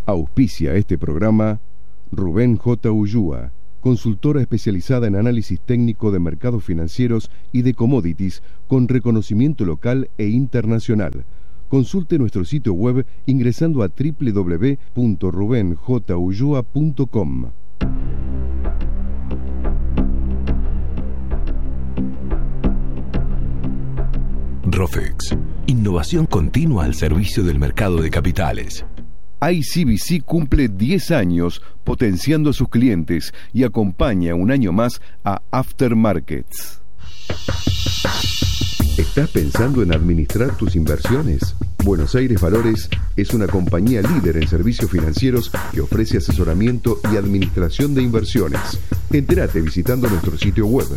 Auspicia este programa Rubén J. Ulloa, consultora especializada en análisis técnico de mercados financieros y de commodities con reconocimiento local e internacional. Consulte nuestro sitio web ingresando a www.rubenjulloa.com. Rofex, innovación continua al servicio del mercado de capitales. ICBC cumple 10 años potenciando a sus clientes y acompaña un año más a Aftermarkets. ¿Estás pensando en administrar tus inversiones? Buenos Aires Valores es una compañía líder en servicios financieros que ofrece asesoramiento y administración de inversiones. Entérate visitando nuestro sitio web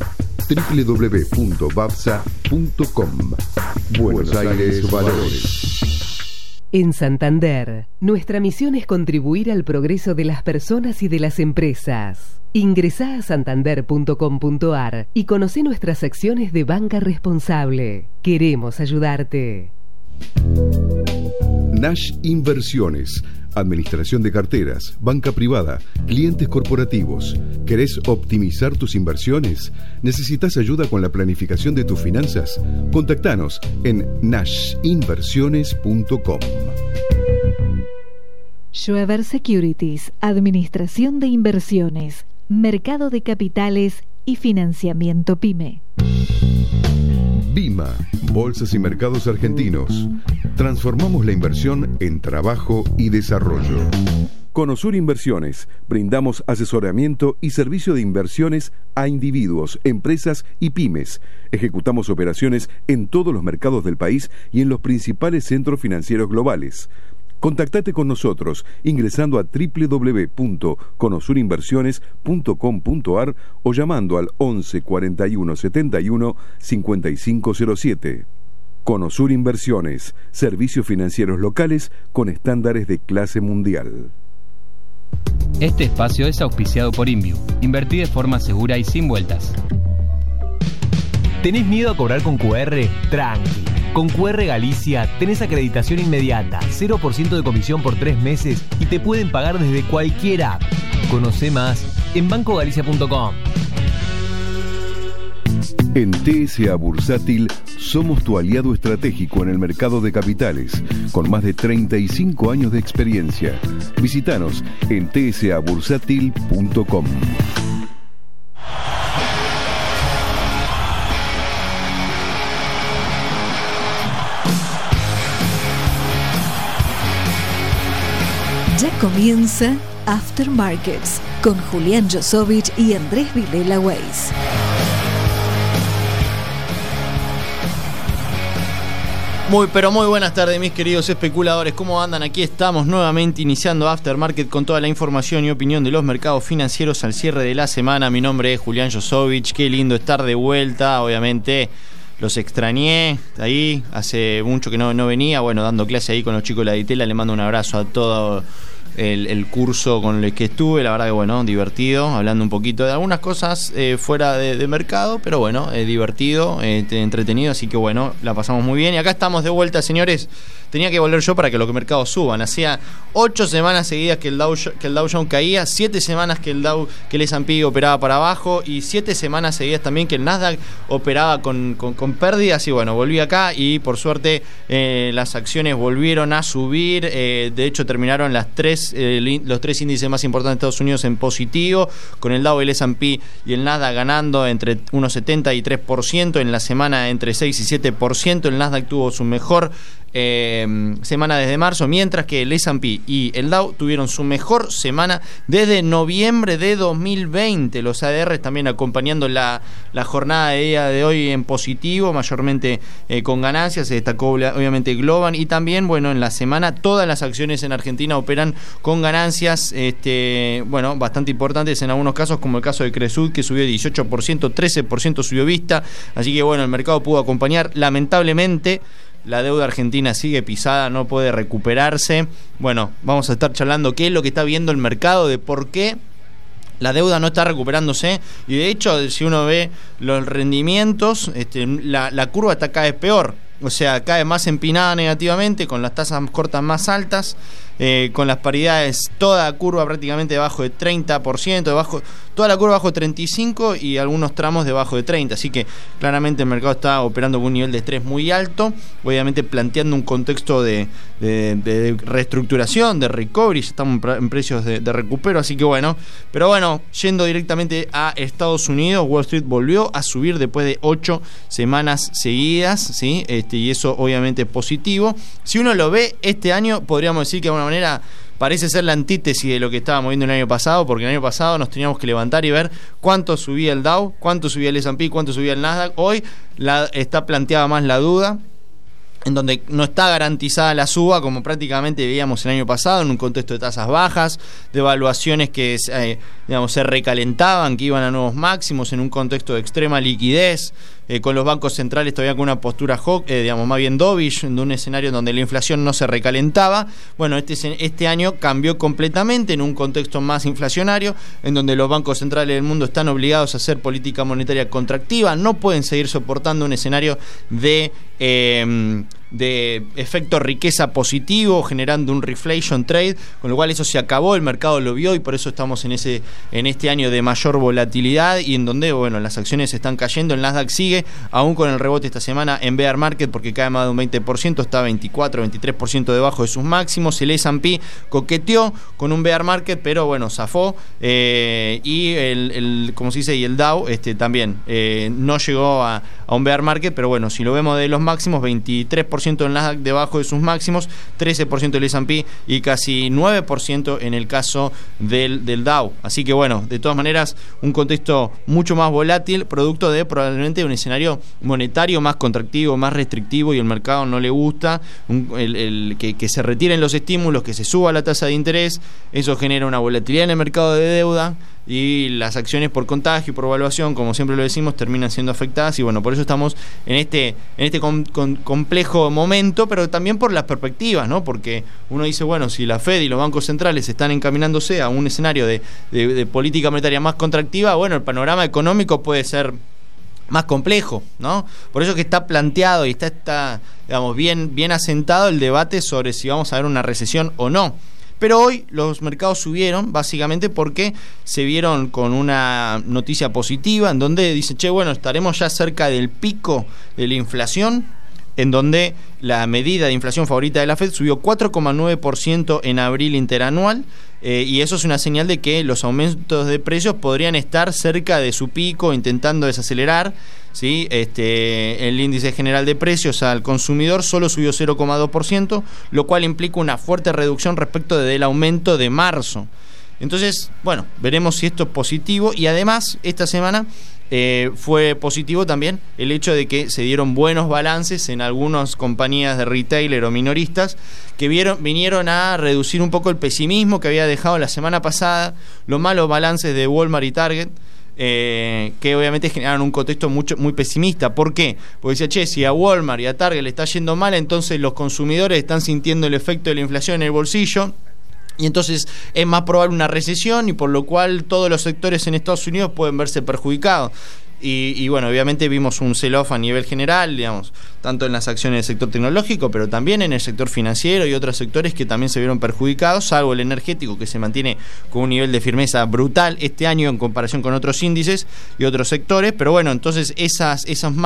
www.babsa.com. Buenos Aires Valores. En Santander, nuestra misión es contribuir al progreso de las personas y de las empresas. Ingresá a santander.com.ar y conocé nuestras acciones de banca responsable. Queremos ayudarte. Nash Inversiones, administración de carteras, banca privada, clientes corporativos. ¿Querés optimizar tus inversiones? ¿Necesitas ayuda con la planificación de tus finanzas? Contactanos en nashinversiones.com. Schweber Securities, administración de inversiones, mercado de capitales y financiamiento PYME. BIMA, Bolsas y Mercados Argentinos. Transformamos la inversión en trabajo y desarrollo. Conosur Inversiones. Brindamos asesoramiento y servicio de inversiones a individuos, empresas y pymes. Ejecutamos operaciones en todos los mercados del país y en los principales centros financieros globales. Contactate con nosotros ingresando a www.conosurinversiones.com.ar o llamando al 11 41 71 5507. Conosur Inversiones, servicios financieros locales con estándares de clase mundial. Este espacio es auspiciado por Inviu. Invertí de forma segura y sin vueltas. ¿Tenés miedo a cobrar con QR? Tranqui. Con QR Galicia tenés acreditación inmediata, 0% de comisión por 3 meses y te pueden pagar desde cualquier app. Conoce más en bancogalicia.com. En TSA Bursátil somos tu aliado estratégico en el mercado de capitales, con más de 35 años de experiencia. Visítanos en tsabursátil.com. Ya comienza Aftermarkets con Julián Josovich y Andrés Vilela Weiss. Muy buenas tardes, mis queridos especuladores. ¿Cómo andan? Aquí estamos nuevamente iniciando Aftermarket con toda la información y opinión de los mercados financieros al cierre de la semana. Mi nombre es Julián Josovich. Qué lindo estar de vuelta. Obviamente los extrañé ahí. Hace mucho que no venía. Bueno, dando clase ahí con los chicos de la Ditela. Le mando un abrazo a todo el curso con el que estuve. La verdad que bueno, divertido. Hablando un poquito de algunas cosas fuera de mercado. Pero bueno, divertido, entretenido. Así que bueno, la pasamos muy bien. Y acá estamos de vuelta, señores. Tenía que volver yo para que los mercados suban. Hacía 8 semanas seguidas que el Dow Jones caía, 7 semanas que el S&P operaba para abajo y 7 semanas seguidas también que el Nasdaq operaba con pérdidas. Y bueno, volví acá y por suerte las acciones volvieron a subir. De hecho, terminaron los 3 índices más importantes de Estados Unidos en positivo, con el Dow, el S&P y el Nasdaq ganando entre unos 70 y 3%, en la semana entre 6 y 7%. El Nasdaq tuvo su mejor semana desde marzo, mientras que el S&P y el Dow tuvieron su mejor semana desde noviembre de 2020. Los ADRs también acompañando la jornada de día de hoy en positivo, mayormente con ganancias. Se destacó obviamente Globan y también, bueno, en la semana todas las acciones en Argentina operan con ganancias bueno, bastante importantes en algunos casos, como el caso de Cresud, que subió 18%, 13% subió Vista. Así que bueno, el mercado pudo acompañar. Lamentablemente la deuda argentina sigue pisada, no puede recuperarse. Bueno, vamos a estar charlando qué es lo que está viendo el mercado, de por qué la deuda no está recuperándose. Y de hecho, si uno ve los rendimientos, la curva está cada vez peor. O sea, cae más empinada negativamente, con las tasas cortas más altas. con las paridades, toda curva prácticamente debajo de 30%, toda la curva bajo de 35 y algunos tramos debajo de 30, así que claramente el mercado está operando con un nivel de estrés muy alto, obviamente planteando un contexto de reestructuración, de recovery, ya estamos en precios de recupero, así que bueno, pero bueno, yendo directamente a Estados Unidos, Wall Street volvió a subir después de 8 semanas seguidas, ¿sí? Y eso obviamente es positivo. Si uno lo ve este año, podríamos decir que de alguna manera parece ser la antítesis de lo que estábamos viendo el año pasado, porque el año pasado nos teníamos que levantar y ver cuánto subía el Dow, cuánto subía el S&P, cuánto subía el Nasdaq. Hoy está planteada más la duda, en donde no está garantizada la suba, como prácticamente veíamos el año pasado, en un contexto de tasas bajas, de evaluaciones que se recalentaban, que iban a nuevos máximos, en un contexto de extrema liquidez, con los bancos centrales todavía con una postura más bien dovish, de un escenario donde la inflación no se recalentaba. Bueno, este año cambió completamente en un contexto más inflacionario, en donde los bancos centrales del mundo están obligados a hacer política monetaria contractiva, no pueden seguir soportando un escenario de efecto riqueza positivo, generando un reflation trade, con lo cual eso se acabó, el mercado lo vio y por eso estamos en este año de mayor volatilidad y en donde las acciones están cayendo. El Nasdaq sigue aún con el rebote esta semana en bear market porque cae más de un 20%, está 24-23% debajo de sus máximos. El S&P coqueteó con un bear market, pero zafó, y el Dow también no llegó a un bear market, pero si lo vemos de los máximos, 23% del Nasdaq debajo de sus máximos, 13% del S&P y casi 9% en el caso del Dow. Así que de todas maneras, un contexto mucho más volátil, producto de probablemente un escenario monetario más contractivo, más restrictivo, y el mercado no le gusta que se retiren los estímulos, que se suba la tasa de interés. Eso genera una volatilidad en el mercado de deuda y las acciones por contagio y por evaluación, como siempre lo decimos, terminan siendo afectadas y por eso estamos en este complejo momento, pero también por las perspectivas, ¿no? Porque uno dice, si la Fed y los bancos centrales están encaminándose a un escenario de política monetaria más contractiva, el panorama económico puede ser más complejo, ¿no? Por eso que está planteado y está bien asentado el debate sobre si vamos a ver una recesión o no. Pero hoy los mercados subieron básicamente porque se vieron con una noticia positiva en donde dice, estaremos ya cerca del pico de la inflación, en donde la medida de inflación favorita de la Fed subió 4,9% en abril interanual, y eso es una señal de que los aumentos de precios podrían estar cerca de su pico, intentando desacelerar, ¿sí? El índice general de precios al consumidor solo subió 0,2%, lo cual implica una fuerte reducción respecto del aumento de marzo. Entonces, veremos si esto es positivo, y además esta semana fue positivo también el hecho de que se dieron buenos balances en algunas compañías de retailer o minoristas que vinieron a reducir un poco el pesimismo que había dejado la semana pasada los malos balances de Walmart y Target, que obviamente generaron un contexto muy pesimista. ¿Por qué? Porque decía, si a Walmart y a Target le está yendo mal, entonces los consumidores están sintiendo el efecto de la inflación en el bolsillo, y entonces es más probable una recesión, y por lo cual todos los sectores en Estados Unidos pueden verse perjudicados. Y obviamente vimos un sell-off a nivel general, tanto en las acciones del sector tecnológico, pero también en el sector financiero y otros sectores que también se vieron perjudicados, salvo el energético, que se mantiene con un nivel de firmeza brutal este año en comparación con otros índices y otros sectores. Pero entonces esas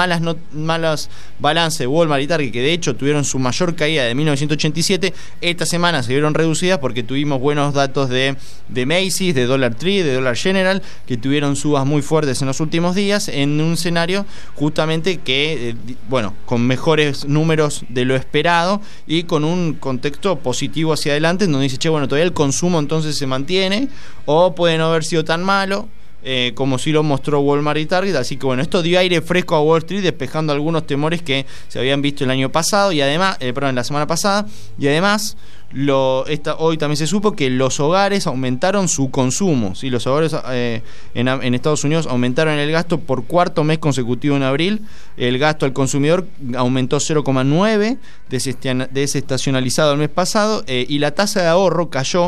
malas balances de Walmart y Target, que de hecho tuvieron su mayor caída de 1987, esta semana se vieron reducidas porque tuvimos buenos datos de Macy's, de Dollar Tree, de Dollar General, que tuvieron subas muy fuertes en los últimos días, en un escenario justamente que, con mejores números de lo esperado y con un contexto positivo hacia adelante, en donde dice, todavía el consumo entonces se mantiene, o puede no haber sido tan malo, como sí lo mostró Walmart y Target. Así que esto dio aire fresco a Wall Street, despejando algunos temores que se habían visto el año pasado y además, la semana pasada, y además hoy también se supo que los hogares aumentaron su consumo, ¿sí? Los hogares en Estados Unidos aumentaron el gasto por cuarto mes consecutivo en abril. El gasto al consumidor aumentó 0,9 desestacionalizado el mes pasado, y la tasa de ahorro cayó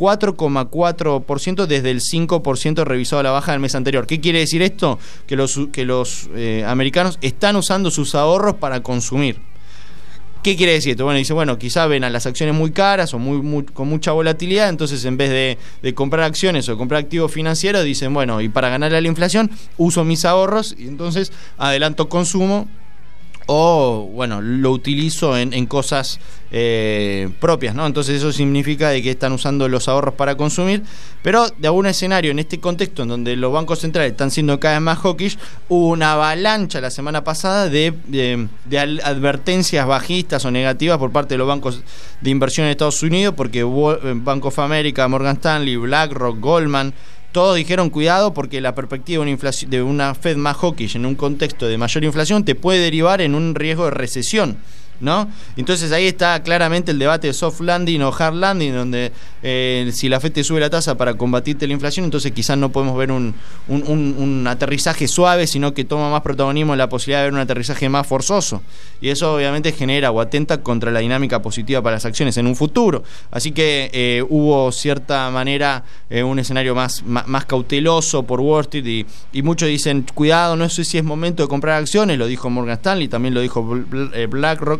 4,4% desde el 5% revisado a la baja del mes anterior. ¿Qué quiere decir esto? Que los americanos están usando sus ahorros para consumir. ¿Qué quiere decir esto? Bueno, dice, quizá ven a las acciones muy caras o con mucha volatilidad, entonces en vez de comprar acciones o de comprar activos financieros, dicen, y para ganarle a la inflación, uso mis ahorros y entonces adelanto consumo o, lo utilizo en cosas propias, ¿no? Entonces eso significa de que están usando los ahorros para consumir, pero de algún escenario en este contexto en donde los bancos centrales están siendo cada vez más hawkish, hubo una avalancha la semana pasada de advertencias bajistas o negativas por parte de los bancos de inversión en Estados Unidos, porque Bank of America, Morgan Stanley, BlackRock, Goldman, todos dijeron cuidado porque la perspectiva de una Fed más hawkish en un contexto de mayor inflación te puede derivar en un riesgo de recesión, ¿no? Entonces ahí está claramente el debate de soft landing o hard landing, donde si la Fed te sube la tasa para combatirte la inflación, entonces quizás no podemos ver un aterrizaje suave, sino que toma más protagonismo la posibilidad de ver un aterrizaje más forzoso, y eso obviamente genera o atenta contra la dinámica positiva para las acciones en un futuro. Así que hubo cierta manera un escenario más cauteloso por Wall Street, y muchos dicen cuidado, no sé si es momento de comprar acciones, lo dijo Morgan Stanley, también lo dijo BlackRock,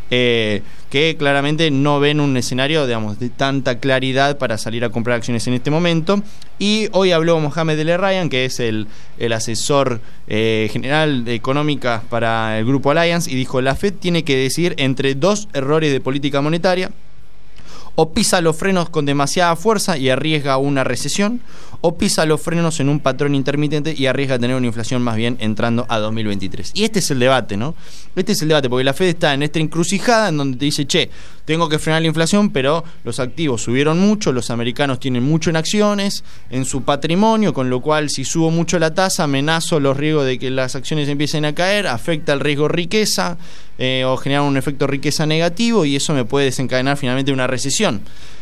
que claramente no ven un escenario, digamos, de tanta claridad para salir a comprar acciones en este momento. Y hoy habló Mohamed El-Errayyan, que es el asesor general de económica para el grupo Allianz, y dijo: la Fed tiene que decidir entre dos errores de política monetaria: o pisa los frenos con demasiada fuerza y arriesga una recesión, o pisa los frenos en un patrón intermitente y arriesga a tener una inflación más bien entrando a 2023. Y este es el debate, ¿no? Este es el debate, porque la Fed está en esta encrucijada en donde te dice, tengo que frenar la inflación, pero los activos subieron mucho, los americanos tienen mucho en acciones, en su patrimonio, con lo cual si subo mucho la tasa, amenazo los riesgos de que las acciones empiecen a caer, afecta el riesgo riqueza, o generar un efecto riqueza negativo, y eso me puede desencadenar finalmente una recesión.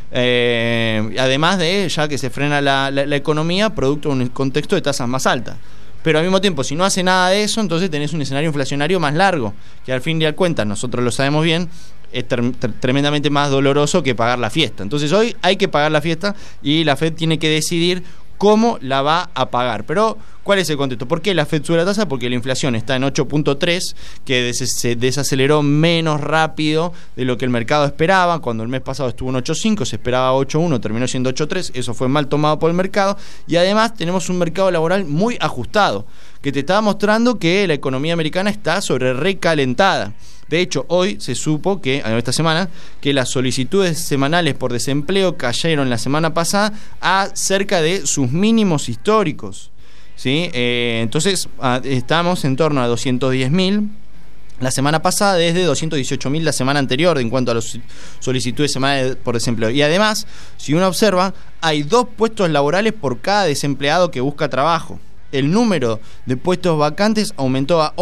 Además de ya que se frena la economía producto de un contexto de tasas más altas. Pero al mismo tiempo, si no hace nada de eso, entonces tenés un escenario inflacionario más largo, que al fin y al cuentas, nosotros lo sabemos bien, es tremendamente más doloroso que pagar la fiesta. Entonces hoy hay que pagar la fiesta y la Fed tiene que decidir cómo la va a pagar. Pero, ¿cuál es el contexto? ¿Por qué la Fed sube la tasa? Porque la inflación está en 8.3, que se desaceleró menos rápido de lo que el mercado esperaba. Cuando el mes pasado estuvo en 8.5, se esperaba 8.1, terminó siendo 8.3. Eso fue mal tomado por el mercado. Y además tenemos un mercado laboral muy ajustado, que te estaba mostrando que la economía americana está sobre recalentada. De hecho, hoy se supo esta semana, que las solicitudes semanales por desempleo cayeron la semana pasada a cerca de sus mínimos históricos, ¿sí? Entonces, estamos en torno a 210.000 la semana pasada, desde 218.000 la semana anterior en cuanto a las solicitudes semanales por desempleo. Y además, si uno observa, hay 2 puestos laborales por cada desempleado que busca trabajo. El número de puestos vacantes aumentó a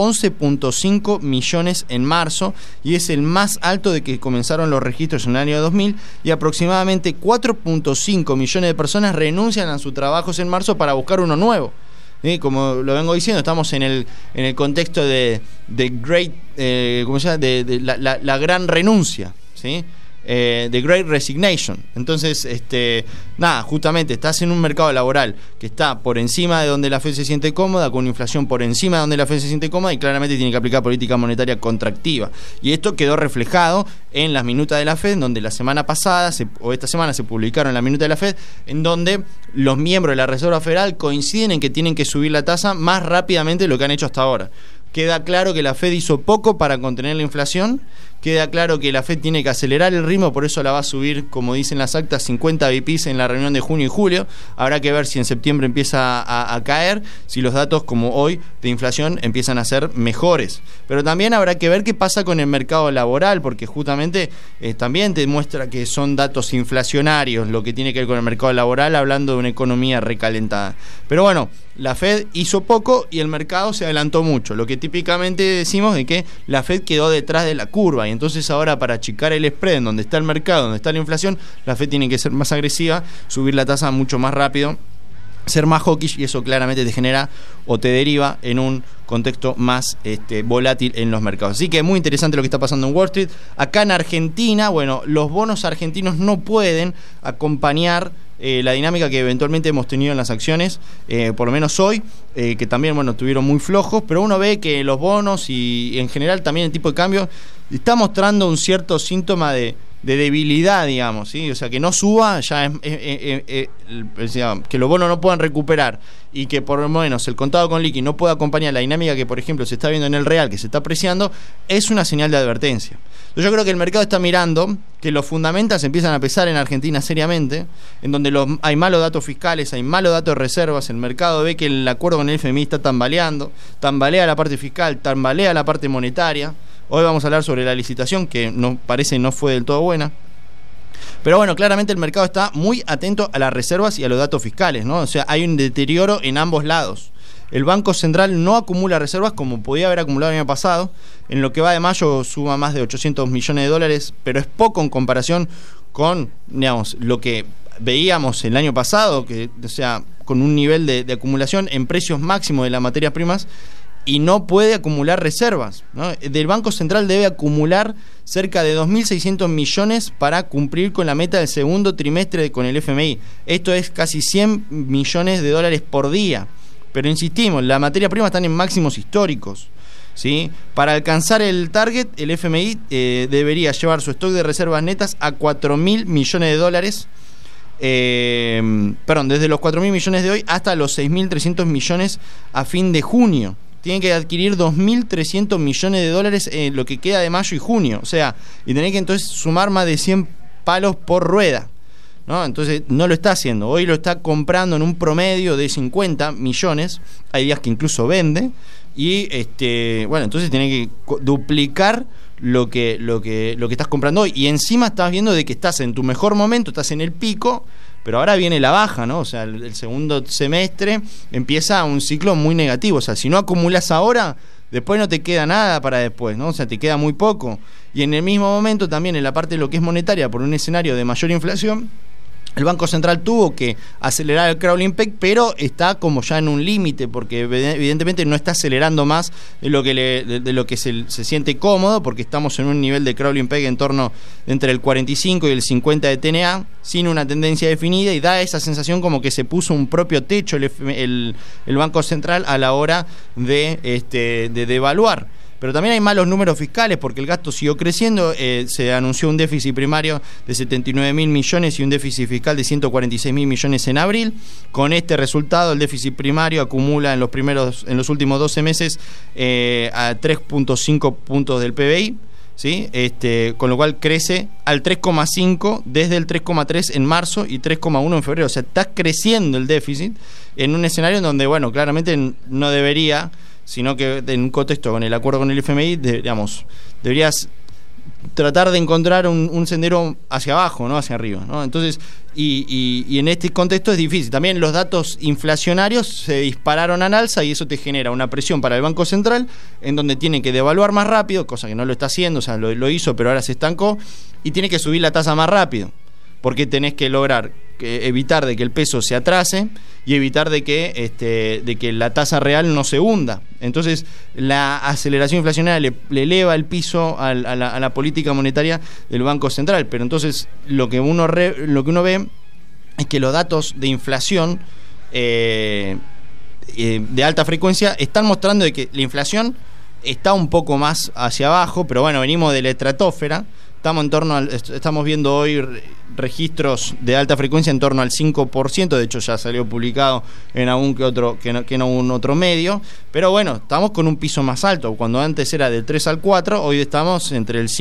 11.5 millones en marzo y es el más alto de que comenzaron los registros en el año 2000, y aproximadamente 4.5 millones de personas renuncian a sus trabajos en marzo para buscar uno nuevo. Como lo vengo diciendo, estamos en el contexto de great, ¿cómo se llama? De la gran renuncia, ¿sí? The Great Resignation. Entonces, justamente estás en un mercado laboral que está por encima de donde la Fed se siente cómoda, con una inflación por encima de donde la Fed se siente cómoda, y claramente tiene que aplicar política monetaria contractiva. Y esto quedó reflejado en las minutas de la Fed, donde la semana pasada esta semana se publicaron las minutas de la Fed, en donde los miembros de la Reserva Federal coinciden en que tienen que subir la tasa más rápidamente de lo que han hecho hasta ahora. Queda claro que la Fed hizo poco para contener la inflación, queda claro que la Fed tiene que acelerar el ritmo, por eso la va a subir, como dicen las actas, 50 BPs en la reunión de junio y julio. Habrá que ver si en septiembre empieza a caer, si los datos como hoy de inflación empiezan a ser mejores. Pero también habrá que ver qué pasa con el mercado laboral, porque justamente también te muestra que son datos inflacionarios lo que tiene que ver con el mercado laboral, hablando de una economía recalentada. Pero bueno, la Fed hizo poco y el mercado se adelantó mucho, lo que típicamente decimos de que la Fed quedó detrás de la curva, y entonces ahora, para achicar el spread en donde está el mercado, donde está la inflación, la Fed tiene que ser más agresiva, subir la tasa mucho más rápido ser más hawkish, y eso claramente te genera o te deriva en un contexto más volátil en los mercados. Así que muy interesante lo que está pasando en Wall Street. Acá en Argentina, bueno, los bonos argentinos no pueden acompañar la dinámica que eventualmente hemos tenido en las acciones, por lo menos hoy, que también, bueno, estuvieron muy flojos, pero uno ve que los bonos y en general también el tipo de cambio está mostrando un cierto síntoma de debilidad, digamos, ¿sí? O sea, que no suba ya que los bonos no puedan recuperar y que por lo menos el contado con liqui no pueda acompañar la dinámica que, por ejemplo, se está viendo en el real, que se está apreciando, es una señal de advertencia. Entonces yo creo que el mercado está mirando que los fundamentals empiezan a pesar en Argentina seriamente, en donde hay malos datos fiscales, hay malos datos de reservas, el mercado ve que el acuerdo con el FMI está tambalea la parte fiscal, tambalea la parte monetaria. Hoy vamos a hablar sobre la licitación, que parece no fue del todo buena. Pero bueno, claramente el mercado está muy atento a las reservas y a los datos fiscales, ¿no? O sea, hay un deterioro en ambos lados. El Banco Central no acumula reservas como podía haber acumulado el año pasado. En lo que va de mayo suma más de 800 millones de dólares, pero es poco en comparación con, digamos, lo que veíamos el año pasado, que, o sea, con un nivel de acumulación en precios máximos de las materias primas, y no puede acumular reservas, ¿no? Del Banco Central debe acumular cerca de 2.600 millones para cumplir con la meta del segundo trimestre con el FMI. Esto es casi 100 millones de dólares por día. Pero insistimos, la materia prima están en máximos históricos, ¿sí? Para alcanzar el target, el FMI debería llevar su stock de reservas netas a 4.000 millones de dólares. Desde los 4.000 millones de hoy hasta los 6.300 millones a fin de junio. Tienen que adquirir 2.300 millones de dólares en lo que queda de mayo y junio. O sea, y tener que entonces sumar más de 100 palos por rueda, ¿no? Entonces no lo está haciendo. Hoy lo está comprando en un promedio de 50 millones. Hay días que incluso vende. Y entonces tiene que duplicar lo que estás comprando hoy. Y encima estás viendo de que estás en tu mejor momento, estás en el pico. Pero ahora viene la baja, ¿no? O sea, el segundo semestre empieza un ciclo muy negativo. O sea, si no acumulas ahora, después no te queda nada para después, ¿no? O sea, te queda muy poco. Y en el mismo momento también en la parte de lo que es monetaria, por un escenario de mayor inflación, el Banco Central tuvo que acelerar el crawling peg, pero está como ya en un límite, porque evidentemente no está acelerando más de lo que se siente cómodo, porque estamos en un nivel de crawling peg en torno entre el 45 y el 50 de TNA, sin una tendencia definida, y da esa sensación como que se puso un propio techo el Banco Central a la hora de devaluar. Pero también hay malos números fiscales porque el gasto siguió creciendo. Se anunció un déficit primario de 79.000 millones y un déficit fiscal de 146.000 millones en abril. Con este resultado, el déficit primario acumula en los últimos 12 meses a 3.5 puntos del PBI. ¿Sí? Con lo cual crece al 3,5 desde el 3,3 en marzo y 3,1 en febrero. O sea, está creciendo el déficit en un escenario en donde, bueno, claramente no debería, sino que en un contexto con el acuerdo con el FMI, deberías tratar de encontrar un sendero hacia abajo, no hacia arriba, ¿no? Entonces, y en este contexto es difícil. También los datos inflacionarios se dispararon al alza y eso te genera una presión para el Banco Central, en donde tiene que devaluar más rápido, cosa que no lo está haciendo, o sea, lo hizo, pero ahora se estancó, y tiene que subir la tasa más rápido, porque tenés que lograr evitar de que el peso se atrase y evitar de que la tasa real no se hunda. Entonces la aceleración inflacionaria le eleva el piso a la política monetaria del Banco Central. Pero entonces lo que uno ve es que los datos de inflación de alta frecuencia están mostrando de que la inflación está un poco más hacia abajo, pero bueno, venimos de la estratosfera. Estamos viendo hoy registros de alta frecuencia en torno al 5%, de hecho ya salió publicado en algún que otro medio, pero bueno, estamos con un piso más alto. Cuando antes era del 3 al 4, hoy estamos entre el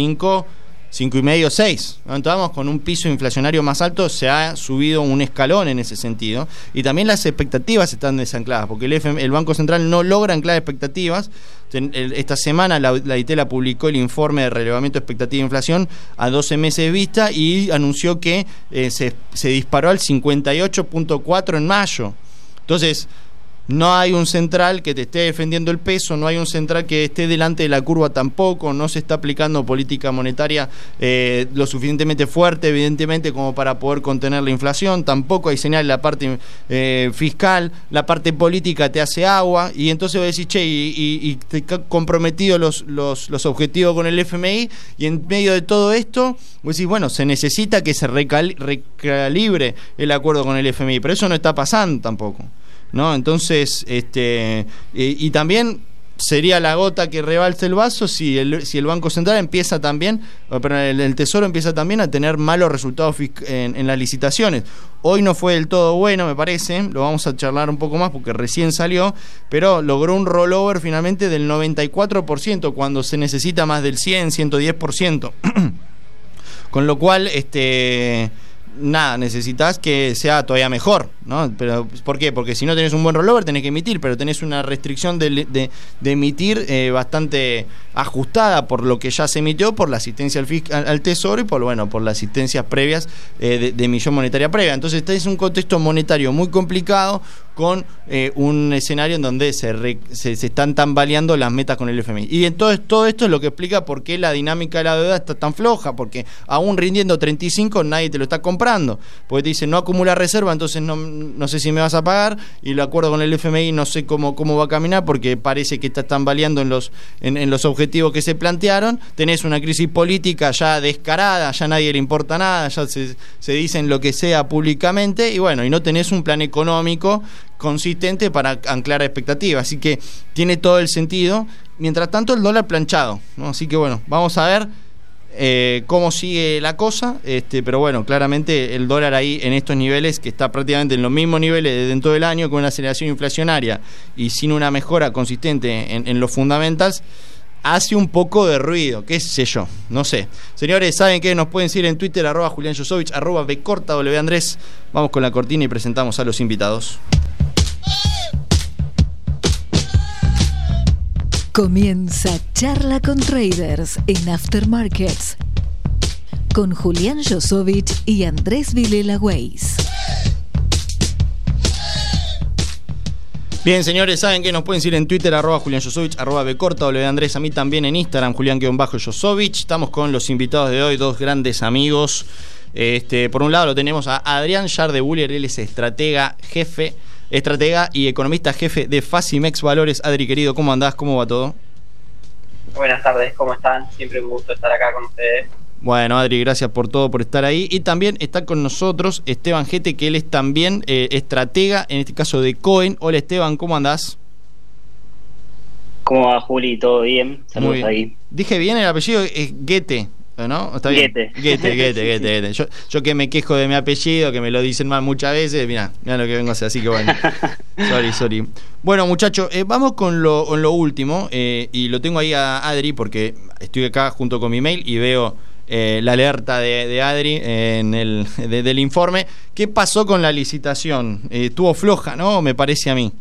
5,5, 6. Estamos con un piso inflacionario más alto, se ha subido un escalón en ese sentido, y también las expectativas están desancladas, porque el Banco Central no logra anclar expectativas. Esta semana la ITELA publicó el informe de relevamiento de expectativa de inflación a 12 meses de vista y anunció que se disparó al 58.4 en mayo. Entonces, no hay un central que te esté defendiendo el peso, no hay un central que esté delante de la curva tampoco, no se está aplicando política monetaria lo suficientemente fuerte, evidentemente, como para poder contener la inflación, tampoco hay señal. La parte fiscal, la parte política te hace agua, y entonces vos decís, che, y te comprometido los objetivos con el FMI, y en medio de todo esto vos decís, bueno, se necesita que se recalibre el acuerdo con el FMI, pero eso no está pasando tampoco, ¿no? Entonces, y también sería la gota que rebalse el vaso si el Banco Central empieza también, pero el Tesoro empieza también a tener malos resultados en las licitaciones. Hoy no fue del todo bueno, me parece, lo vamos a charlar un poco más porque recién salió, pero logró un rollover finalmente del 94% cuando se necesita más del 110%. Con lo cual, nada, necesitas que sea todavía mejor, ¿no? Pero ¿por qué? Porque si no tenés un buen rollover tenés que emitir, pero tenés una restricción de emitir bastante ajustada por lo que ya se emitió, por la asistencia al Tesoro y por las asistencias previas de emisión monetaria previa. Entonces este es un contexto monetario muy complicado, con un escenario en donde se están tambaleando las metas con el FMI. Y entonces todo esto es lo que explica por qué la dinámica de la deuda está tan floja, porque aún rindiendo 35 nadie te lo está comprando, porque te dicen no acumula reserva, entonces no sé si me vas a pagar, y el acuerdo con el FMI no sé cómo va a caminar, porque parece que está tambaleando en los objetivos que se plantearon. Tenés una crisis política ya descarada, ya a nadie le importa nada, ya se dicen lo que sea públicamente, y bueno, y no tenés un plan económico consistente para anclar expectativas, así que tiene todo el sentido. Mientras tanto el dólar planchado, ¿no? Así que bueno, vamos a ver cómo sigue la cosa, pero bueno, claramente el dólar ahí en estos niveles, que está prácticamente en los mismos niveles de dentro del año, con una aceleración inflacionaria y sin una mejora consistente en los fundamentals, hace un poco de ruido, qué sé yo, no sé. Señores, ¿saben qué? Nos pueden seguir en Twitter, @Julián Josovich, @BcortaW Andrés. Vamos con la cortina y presentamos a los invitados. Comienza Charla con Traders en Aftermarkets con Julián Josovich y Andrés Vilela Weiss. Bien, señores, ¿saben qué? Nos pueden seguir en Twitter, @Julián Josovich, @BcortaW Andrés, a mí también en Instagram, Julián-Josovich. Estamos con los invitados de hoy, dos grandes amigos. Por un lado lo tenemos a Adrián Yardebuller, él es estratega y economista jefe de Facimex Valores. Adri, querido, ¿cómo andás? ¿Cómo va todo? Buenas tardes, ¿cómo están? Siempre un gusto estar acá con ustedes. Bueno, Adri, gracias por todo, por estar ahí. Y también está con nosotros Esteban Gete, que él es también estratega, en este caso de Cohen. Hola, Esteban, ¿cómo andás? ¿Cómo va, Juli? ¿Todo bien? Saludos bien. ahí. Dije bien el apellido, es Gete, ¿no? ¿Está bien? Gete. Yo que me quejo de mi apellido, que me lo dicen mal muchas veces, mirá lo que vengo a hacer, así que bueno. Sorry. Bueno, muchachos, vamos con lo último, y lo tengo ahí a Adri, porque estoy acá junto con mi mail y veo la alerta de Adri del informe. ¿Qué pasó con la licitación? Estuvo floja, ¿no? Me parece a mí.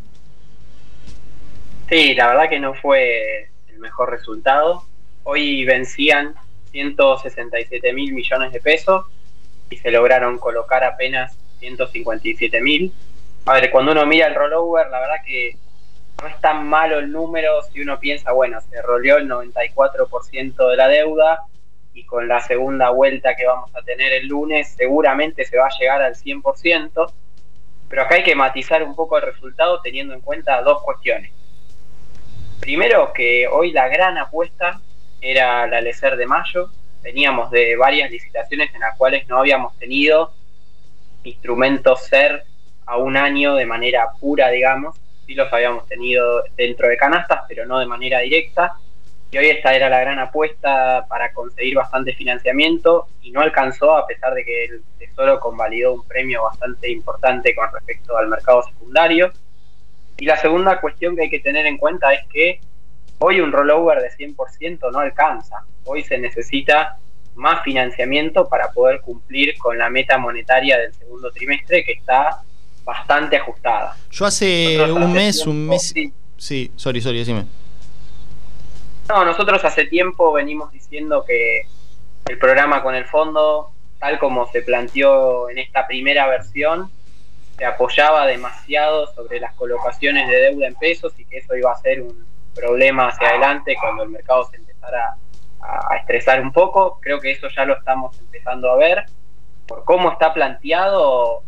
Sí, la verdad que no fue el mejor resultado. Hoy vencían 167.000 millones de pesos y se lograron colocar apenas 157.000. A ver, cuando uno mira el rollover, la verdad que no es tan malo el número si uno piensa, bueno, se roleó el 94% de la deuda, y con la segunda vuelta que vamos a tener el lunes seguramente se va a llegar al 100%, pero acá hay que matizar un poco el resultado teniendo en cuenta dos cuestiones. Primero, que hoy la gran apuesta era la LECER de mayo. Veníamos de varias licitaciones en las cuales no habíamos tenido instrumentos SER a un año de manera pura, digamos. Sí los habíamos tenido dentro de canastas, pero no de manera directa. Y hoy esta era la gran apuesta para conseguir bastante financiamiento, y no alcanzó, a pesar de que el Tesoro convalidó un premio bastante importante con respecto al mercado secundario. Y la segunda cuestión que hay que tener en cuenta es que hoy un rollover de 100% no alcanza. Hoy se necesita más financiamiento para poder cumplir con la meta monetaria del segundo trimestre, que está bastante ajustada. Yo hace un mes... Sí, sorry, decime. No, nosotros hace tiempo venimos diciendo que el programa con el fondo, tal como se planteó en esta primera versión, se apoyaba demasiado sobre las colocaciones de deuda en pesos y que eso iba a ser un problema hacia adelante cuando el mercado se empezara a estresar un poco. Creo que eso ya lo estamos empezando a ver. Por cómo está planteado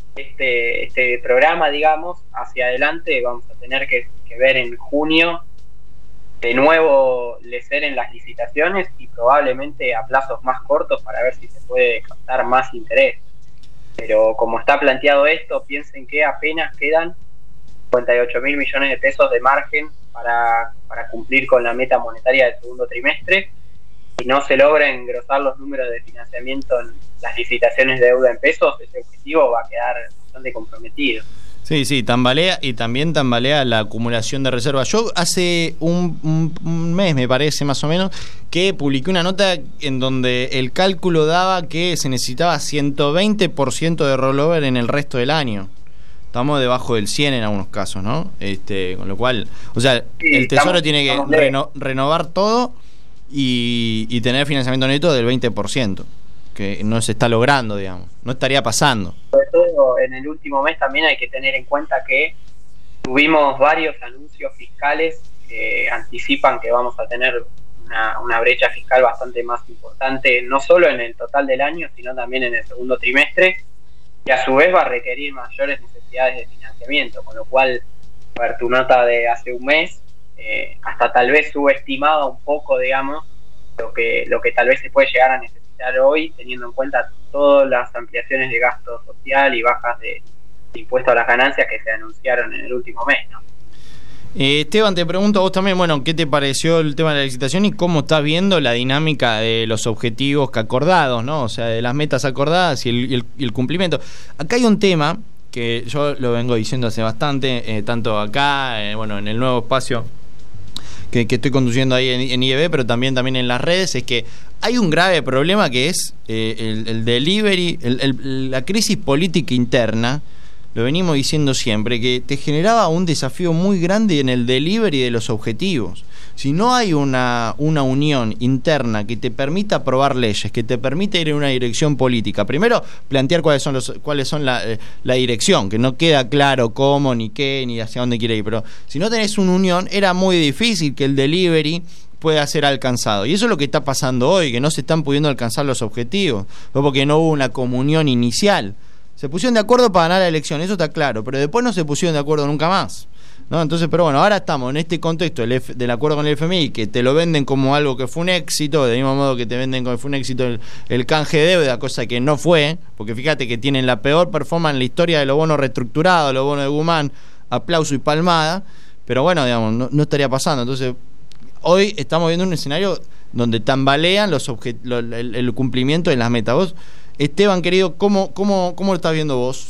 este programa, digamos, hacia adelante vamos a tener que ver en junio de nuevo lecer en las licitaciones y probablemente a plazos más cortos para ver si se puede captar más interés. Pero como está planteado esto, piensen que apenas quedan 58.000 millones de pesos de margen para cumplir con la meta monetaria del segundo trimestre. Si no se logra engrosar los números de financiamiento en las licitaciones de deuda en pesos, ese objetivo va a quedar bastante comprometido. Sí, tambalea y también tambalea la acumulación de reservas. Yo hace un mes, me parece más o menos, que publiqué una nota en donde el cálculo daba que se necesitaba 120% de rollover en el resto del año. Estamos debajo del 100 en algunos casos, ¿no? Con lo cual, o sea, sí, el Tesoro tiene que renovar todo y tener financiamiento neto del 20%. Que no se está logrando, digamos, no estaría pasando. Sobre todo en el último mes también hay que tener en cuenta que tuvimos varios anuncios fiscales que anticipan que vamos a tener una brecha fiscal bastante más importante, no solo en el total del año, sino también en el segundo trimestre, y a su vez va a requerir mayores necesidades de financiamiento, con lo cual, a ver, tu nota de hace un mes, hasta tal vez subestimaba un poco, digamos, lo que tal vez se puede llegar a necesitar hoy, teniendo en cuenta todas las ampliaciones de gasto social y bajas de impuestos a las ganancias que se anunciaron en el último mes, ¿no? Esteban, te pregunto a vos también, bueno, ¿qué te pareció el tema de la licitación y cómo estás viendo la dinámica de los objetivos que acordados, ¿no? O sea, de las metas acordadas y el cumplimiento. Acá hay un tema que yo lo vengo diciendo hace bastante, tanto acá, bueno, en el nuevo espacio que estoy conduciendo ahí en IEB, pero también en las redes, es que hay un grave problema que es el delivery, la crisis política interna. Lo venimos diciendo siempre, que te generaba un desafío muy grande en el delivery de los objetivos. Si no hay una unión interna que te permita aprobar leyes, que te permita ir en una dirección política, primero plantear cuáles son la dirección, que no queda claro cómo, ni qué, ni hacia dónde quiere ir, pero si no tenés una unión, era muy difícil que el delivery pueda ser alcanzado. Y eso es lo que está pasando hoy, que no se están pudiendo alcanzar los objetivos, porque no hubo una comunión inicial. Se pusieron de acuerdo para ganar la elección, eso está claro, pero después no se pusieron de acuerdo nunca más, ¿no? Entonces, pero bueno, ahora estamos en este contexto del acuerdo con el FMI, que te lo venden como algo que fue un éxito, del mismo modo que te venden como que fue un éxito el canje de deuda, cosa que no fue, porque fíjate que tienen la peor performance en la historia de los bonos reestructurados, los bonos de Guzmán, aplauso y palmada, pero bueno, digamos, no estaría pasando. Entonces, hoy estamos viendo un escenario donde tambalean el cumplimiento de las metas. Vos, Esteban, querido, ¿cómo lo estás viendo vos?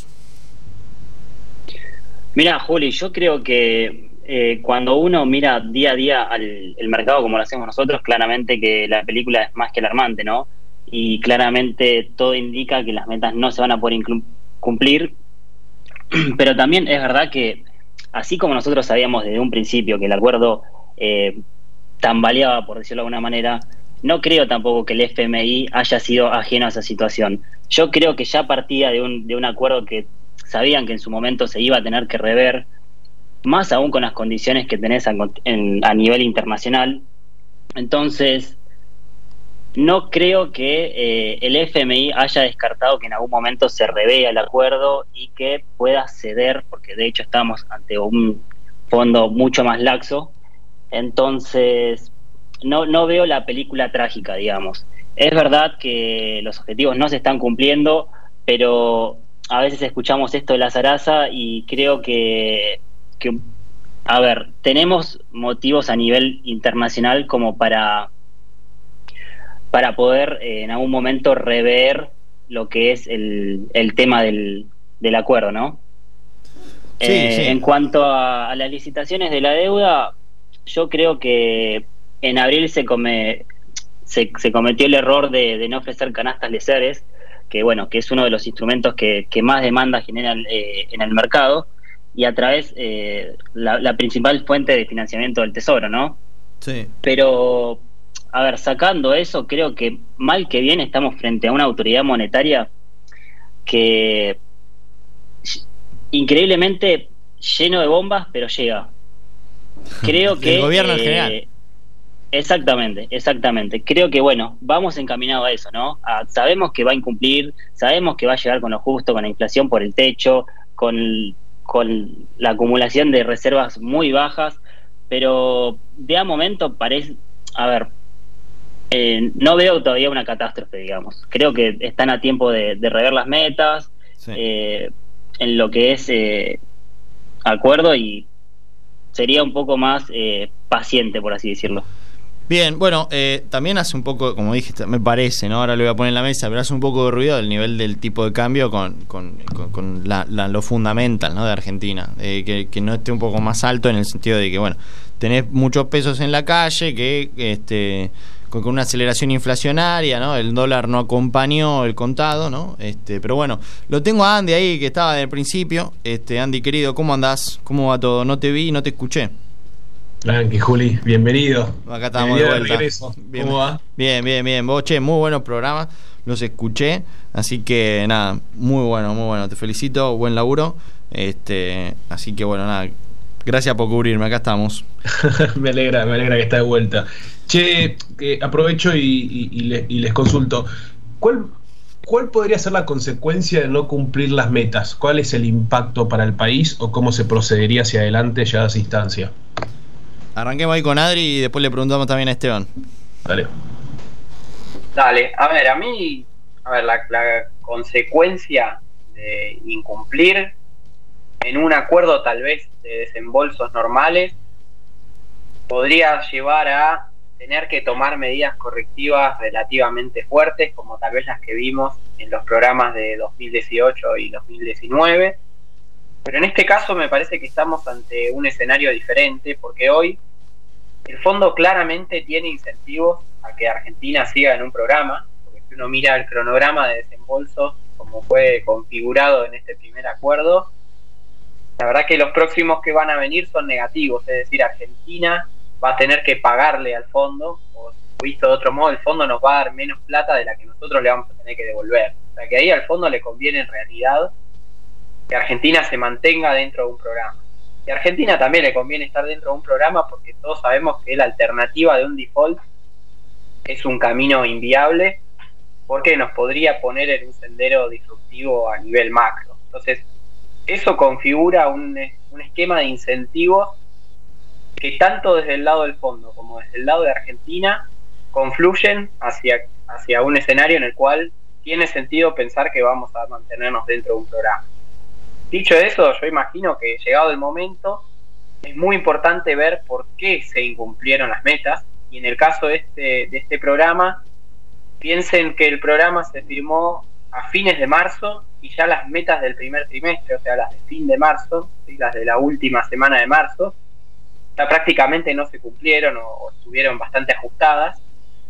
Mira, Juli, yo creo que cuando uno mira día a día el mercado como lo hacemos nosotros, claramente que la película es más que alarmante, ¿no? Y claramente todo indica que las metas no se van a poder cumplir, pero también es verdad que así como nosotros sabíamos desde un principio que el acuerdo tambaleaba, por decirlo de alguna manera, no creo tampoco que el FMI haya sido ajeno a esa situación. Yo creo que ya partía de un acuerdo que sabían que en su momento se iba a tener que rever, más aún con las condiciones que tenés a nivel internacional. Entonces, no creo que el FMI haya descartado que en algún momento se revea el acuerdo y que pueda ceder, porque de hecho estamos ante un fondo mucho más laxo. Entonces, no veo la película trágica, digamos. Es verdad que los objetivos no se están cumpliendo, pero a veces escuchamos esto de la zaraza y creo que a ver, tenemos motivos a nivel internacional como para poder en algún momento rever lo que es el tema del acuerdo, ¿no? Sí. En cuanto a las licitaciones de la deuda, yo creo que en abril se cometió el error de no ofrecer canastas LECERES, que bueno, que es uno de los instrumentos que más demanda generan en el mercado, y a través la principal fuente de financiamiento del Tesoro, ¿no? Sí. Pero, a ver, sacando eso, creo que mal que bien estamos frente a una autoridad monetaria que increíblemente lleno de bombas, pero llega. Creo que... El gobierno en general. Exactamente. Creo que, bueno, vamos encaminados a eso, ¿no? Sabemos que va a incumplir, sabemos que va a llegar con lo justo, con la inflación por el techo, con la acumulación de reservas muy bajas, pero de a momento parece... A ver, no veo todavía una catástrofe, digamos. Creo que están a tiempo de rever las metas, Sí. en lo que es acuerdo, y sería un poco más paciente, por así decirlo. Bien, bueno, también hace un poco, como dijiste, me parece, ¿no? Ahora lo voy a poner en la mesa, pero hace un poco de ruido el nivel del tipo de cambio con lo fundamental, ¿no? De Argentina. Que no esté un poco más alto, en el sentido de que, bueno, tenés muchos pesos en la calle, que con una aceleración inflacionaria, ¿no? El dólar no acompañó el contado, ¿no? Pero bueno, lo tengo a Andy ahí, que estaba desde el principio. Andy, querido, ¿cómo andás? ¿Cómo va todo? No te vi, no te escuché. Tranqui, Juli, bienvenido. Acá estamos de vuelta. Bien. ¿Cómo va? Bien. Vos, muy buenos programas, los escuché, así que nada, muy bueno, te felicito, buen laburo. Así que bueno, nada, gracias por cubrirme, acá estamos. me alegra que está de vuelta. Che, aprovecho y les consulto. ¿Cuál podría ser la consecuencia de no cumplir las metas? ¿Cuál es el impacto para el país o cómo se procedería hacia adelante ya a esa instancia? Arranquemos ahí con Adri y después le preguntamos también a Esteban. Dale, a ver, la consecuencia de incumplir en un acuerdo tal vez de desembolsos normales podría llevar a tener que tomar medidas correctivas relativamente fuertes, como tal vez las que vimos en los programas de 2018 y 2019. Pero en este caso me parece que estamos ante un escenario diferente, porque hoy el fondo claramente tiene incentivos a que Argentina siga en un programa, porque si uno mira el cronograma de desembolsos como fue configurado en este primer acuerdo, la verdad que los próximos que van a venir son negativos, es decir, Argentina va a tener que pagarle al fondo, o visto de otro modo, el fondo nos va a dar menos plata de la que nosotros le vamos a tener que devolver. O sea que ahí al fondo le conviene en realidad que Argentina se mantenga dentro de un programa. Y a Argentina también le conviene estar dentro de un programa, porque todos sabemos que la alternativa de un default es un camino inviable, porque nos podría poner en un sendero disruptivo a nivel macro. Entonces, eso configura un esquema de incentivos que tanto desde el lado del fondo como desde el lado de Argentina confluyen hacia un escenario en el cual tiene sentido pensar que vamos a mantenernos dentro de un programa. Dicho eso, yo imagino que llegado el momento es muy importante ver por qué se incumplieron las metas, y en el caso de este programa, piensen que el programa se firmó a fines de marzo y ya las metas del primer trimestre, o sea, las de fin de marzo, ¿sí? Las de la última semana de marzo, ya prácticamente no se cumplieron o estuvieron bastante ajustadas.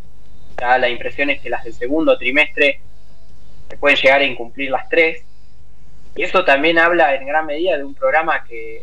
Ya la impresión es que las del segundo trimestre se pueden llegar a incumplir las 3. Y eso también habla en gran medida de un programa que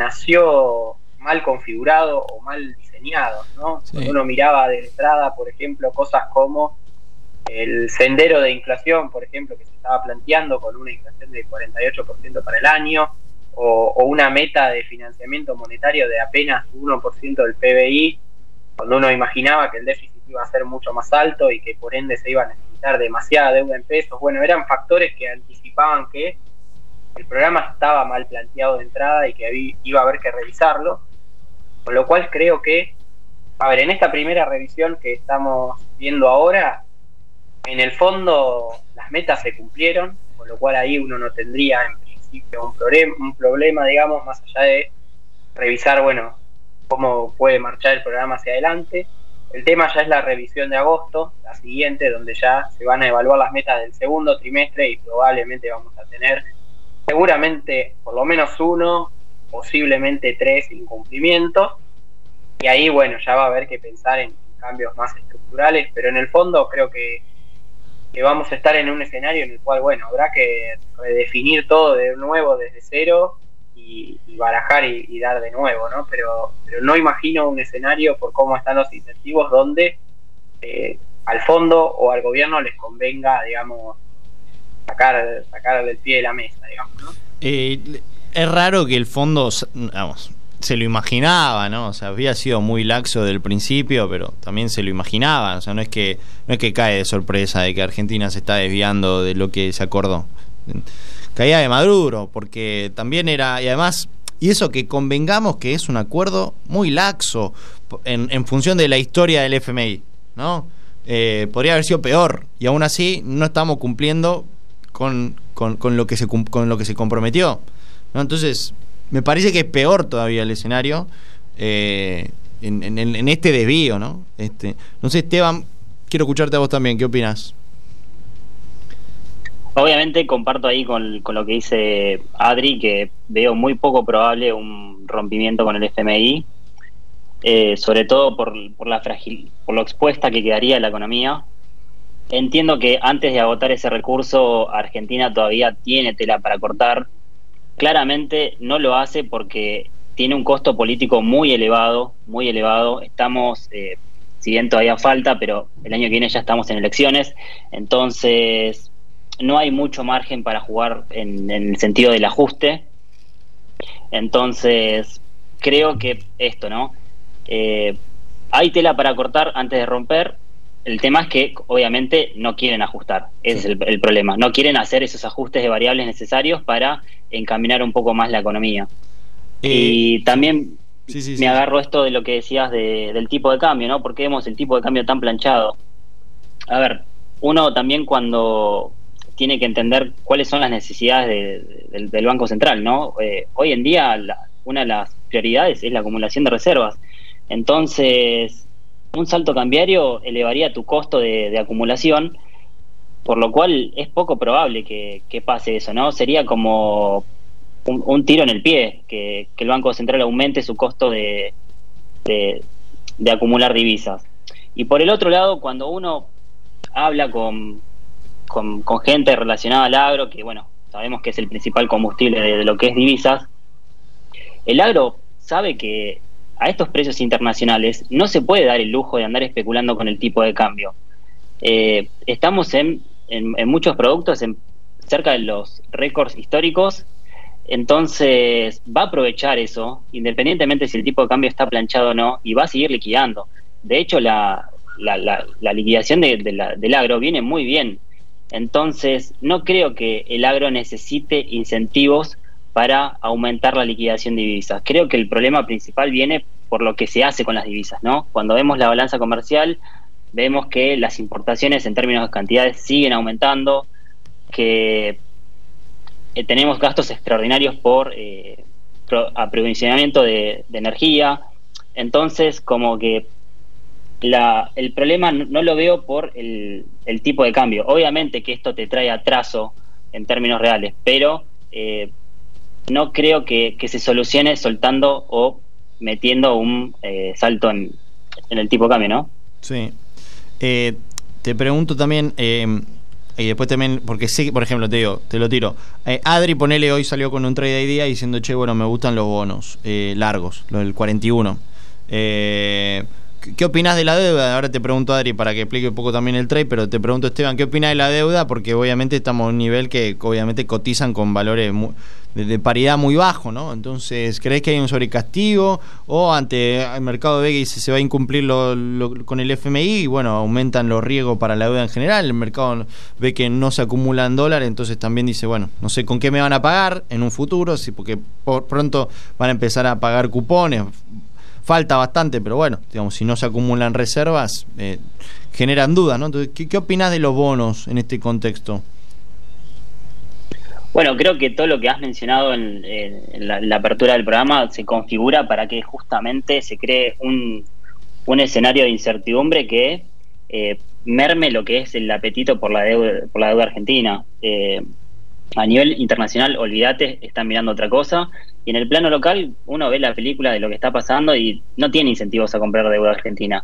nació mal configurado o mal diseñado, ¿no? Sí. Cuando uno miraba de entrada, por ejemplo, cosas como el sendero de inflación, por ejemplo, que se estaba planteando con una inflación del 48% para el año, o una meta de financiamiento monetario de apenas 1% del PBI, cuando uno imaginaba que el déficit iba a ser mucho más alto y que por ende se iba a necesitar demasiada deuda en pesos. Bueno, eran factores que anticipaban que el programa estaba mal planteado de entrada y que iba a haber que revisarlo, con lo cual creo que, a ver, en esta primera revisión que estamos viendo ahora, en el fondo las metas se cumplieron, con lo cual ahí uno no tendría en principio un problema, digamos, más allá de revisar, bueno, cómo puede marchar el programa hacia adelante. El tema ya es la revisión de agosto, la siguiente, donde ya se van a evaluar las metas del segundo trimestre y probablemente vamos a tener seguramente por lo menos 1, posiblemente 3 incumplimientos, y ahí, bueno, ya va a haber que pensar en cambios más estructurales, pero en el fondo creo que vamos a estar en un escenario en el cual, bueno, habrá que redefinir todo de nuevo desde cero y barajar y dar de nuevo, ¿no? Pero no imagino un escenario, por cómo están los incentivos, donde al fondo o al gobierno les convenga, digamos, sacar el pie de la mesa, digamos, ¿no? es raro que el fondo, vamos, se lo imaginaba, ¿no? O sea, había sido muy laxo del principio, pero también se lo imaginaba. O sea, no es que cae de sorpresa de que Argentina se está desviando de lo que se acordó. Caía de Maduro, porque también era, y además, y eso que convengamos que es un acuerdo muy laxo en función de la historia del FMI, ¿no? Podría haber sido peor, y aún así no estamos cumpliendo con lo que se comprometió, ¿no? Entonces me parece que es peor todavía el escenario en este desvío, ¿no? No sé, Esteban, quiero escucharte a vos también, ¿qué opinas? Obviamente comparto ahí con lo que dice Adri, que veo muy poco probable un rompimiento con el FMI, sobre todo por lo expuesta que quedaría la economía. Entiendo que antes de agotar ese recurso, Argentina todavía tiene tela para cortar. Claramente no lo hace porque tiene un costo político muy elevado, muy elevado. Estamos, si bien todavía falta, pero el año que viene ya estamos en elecciones, entonces no hay mucho margen para jugar en el sentido del ajuste. Entonces creo que esto, ¿no? Hay tela para cortar antes de romper. El tema es que obviamente no quieren ajustar, ese es el problema. No quieren hacer esos ajustes de variables necesarios para encaminar un poco más la economía. Y también me agarro esto de lo que decías del tipo de cambio, ¿no? ¿Por qué vemos el tipo de cambio tan planchado? A ver, uno también cuando tiene que entender cuáles son las necesidades del Banco Central, ¿no? Hoy en día una de las prioridades es la acumulación de reservas. Entonces, un salto cambiario elevaría tu costo de acumulación, por lo cual es poco probable que pase eso, ¿no? Sería como un tiro en el pie que el Banco Central aumente su costo de acumular divisas. Y por el otro lado, cuando uno habla con gente relacionada al agro, que bueno, sabemos que es el principal combustible de lo que es divisas, el agro sabe que a estos precios internacionales no se puede dar el lujo de andar especulando con el tipo de cambio. Estamos en muchos productos cerca de los récords históricos, entonces va a aprovechar eso, independientemente si el tipo de cambio está planchado o no, y va a seguir liquidando. De hecho, la liquidación del agro viene muy bien. Entonces, no creo que el agro necesite incentivos para aumentar la liquidación de divisas. Creo que el problema principal viene por lo que se hace con las divisas, ¿no? Cuando vemos la balanza comercial, vemos que las importaciones en términos de cantidades siguen aumentando, que tenemos gastos extraordinarios por aprovisionamiento de energía. Entonces, como que el problema no lo veo por el tipo de cambio. Obviamente que esto te trae atraso en términos reales, pero no creo que se solucione soltando o metiendo un salto en el tipo de cambio, ¿no? Sí. Te pregunto también, y después también, porque sé, por ejemplo, te lo tiro. Adri, ponele, hoy salió con un trade idea diciendo, che, bueno, me gustan los bonos largos, los del 41. ¿Qué opinás de la deuda? Ahora te pregunto, Adri, para que explique un poco también el trade, pero te pregunto, Esteban, ¿qué opinás de la deuda? Porque obviamente estamos a un nivel que obviamente cotizan con valores de paridad muy bajo, ¿no? Entonces, ¿crees que hay un sobrecastigo? O ante el mercado ve que se va a incumplir con el FMI y bueno, aumentan los riesgos para la deuda en general, el mercado ve que no se acumulan dólares, entonces también dice, bueno, no sé con qué me van a pagar en un futuro, sí, porque pronto van a empezar a pagar cupones. Falta bastante, pero bueno, digamos, si no se acumulan reservas, generan dudas, ¿no? Entonces, ¿qué opinás de los bonos en este contexto? Bueno, creo que todo lo que has mencionado en la apertura del programa se configura para que justamente se cree un escenario de incertidumbre que merme lo que es el apetito por la deuda argentina. A nivel internacional, olvídate, están mirando otra cosa. Y en el plano local, uno ve la película de lo que está pasando y no tiene incentivos a comprar deuda argentina.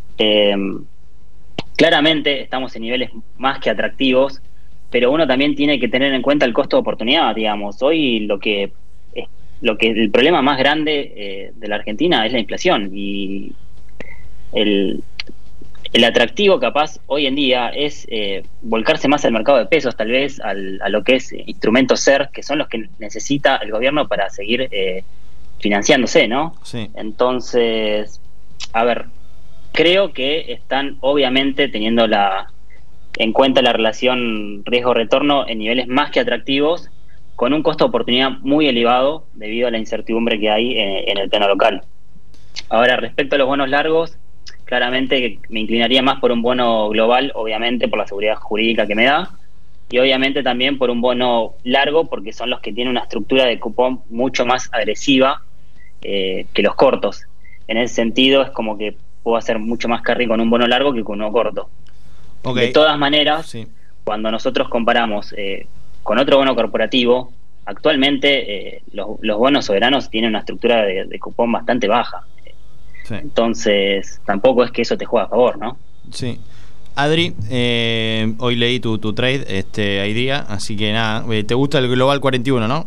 Claramente estamos en niveles más que atractivos, pero uno también tiene que tener en cuenta el costo de oportunidad, digamos. Hoy el problema más grande de la Argentina es la inflación y El atractivo capaz hoy en día es volcarse más al mercado de pesos, tal vez a lo que es instrumentos SER, que son los que necesita el gobierno para seguir financiándose, ¿no? Sí. Entonces, a ver, creo que están obviamente teniendo en cuenta la relación riesgo-retorno en niveles más que atractivos, con un costo de oportunidad muy elevado debido a la incertidumbre que hay en el plano local. Ahora, respecto a los bonos largos, claramente me inclinaría más por un bono global, obviamente por la seguridad jurídica que me da, y obviamente también por un bono largo, porque son los que tienen una estructura de cupón mucho más agresiva que los cortos. En ese sentido es como que puedo hacer mucho más carry con un bono largo que con uno corto. Okay. De todas maneras, sí, cuando nosotros comparamos con otro bono corporativo, actualmente los bonos soberanos tienen una estructura de cupón bastante baja. Sí. Entonces, tampoco es que eso te juega a favor, ¿no? Sí. Adri, hoy leí tu trade hay día, así que nada, ¿te gusta el Global 41, no?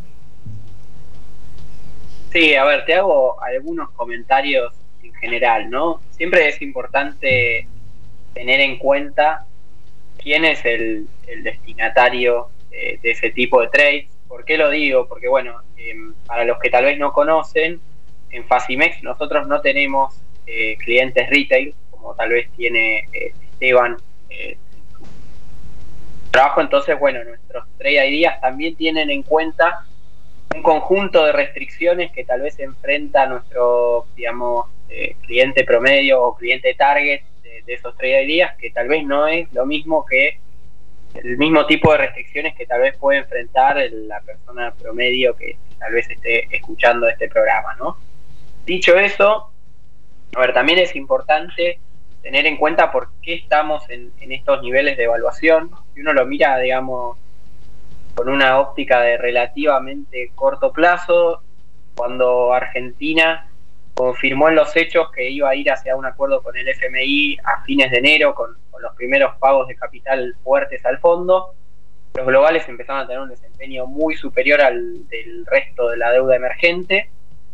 Sí, a ver, te hago algunos comentarios en general, ¿no? Siempre es importante tener en cuenta quién es el destinatario de ese tipo de trades. ¿Por qué lo digo? Porque, bueno, para los que tal vez no conocen, en Facimex nosotros no tenemos clientes retail, como tal vez tiene Esteban en su trabajo. Entonces, bueno, nuestros trade ideas también tienen en cuenta un conjunto de restricciones que tal vez enfrenta nuestro, digamos, cliente promedio o cliente target de esos trade ideas, que tal vez no es lo mismo que el mismo tipo de restricciones que tal vez puede enfrentar la persona promedio que tal vez esté escuchando este programa, ¿no? Dicho eso, a ver, también es importante tener en cuenta por qué estamos en estos niveles de evaluación. Si uno lo mira, digamos, con una óptica de relativamente corto plazo, cuando Argentina confirmó en los hechos que iba a ir hacia un acuerdo con el FMI a fines de enero, con los primeros pagos de capital fuertes al fondo, los globales empezaron a tener un desempeño muy superior al del resto de la deuda emergente.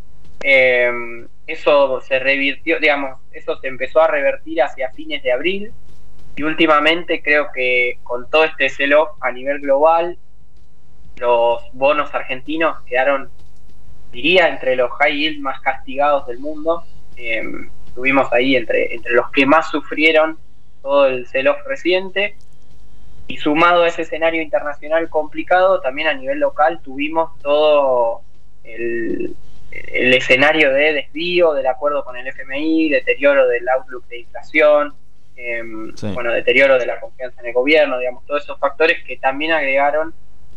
Eso se revirtió, digamos, eso se empezó a revertir hacia fines de abril, y últimamente creo que con todo este sell-off a nivel global, los bonos argentinos quedaron, diría, entre los high yield más castigados del mundo. Estuvimos ahí entre los que más sufrieron todo el sell-off reciente, y sumado a ese escenario internacional complicado, también a nivel local tuvimos todo el escenario de desvío del acuerdo con el FMI, deterioro del outlook de inflación, sí, bueno, deterioro de la confianza en el gobierno, digamos, todos esos factores que también agregaron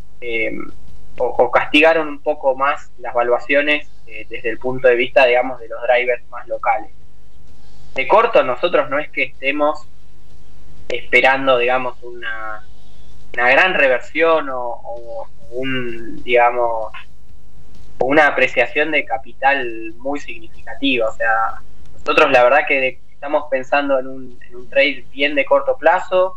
o castigaron un poco más las valuaciones desde el punto de vista, digamos, de los drivers más locales. De corto, nosotros no es que estemos esperando, digamos, una gran reversión o digamos, una apreciación de capital muy significativa. O sea, nosotros la verdad que estamos pensando en un trade bien de corto plazo,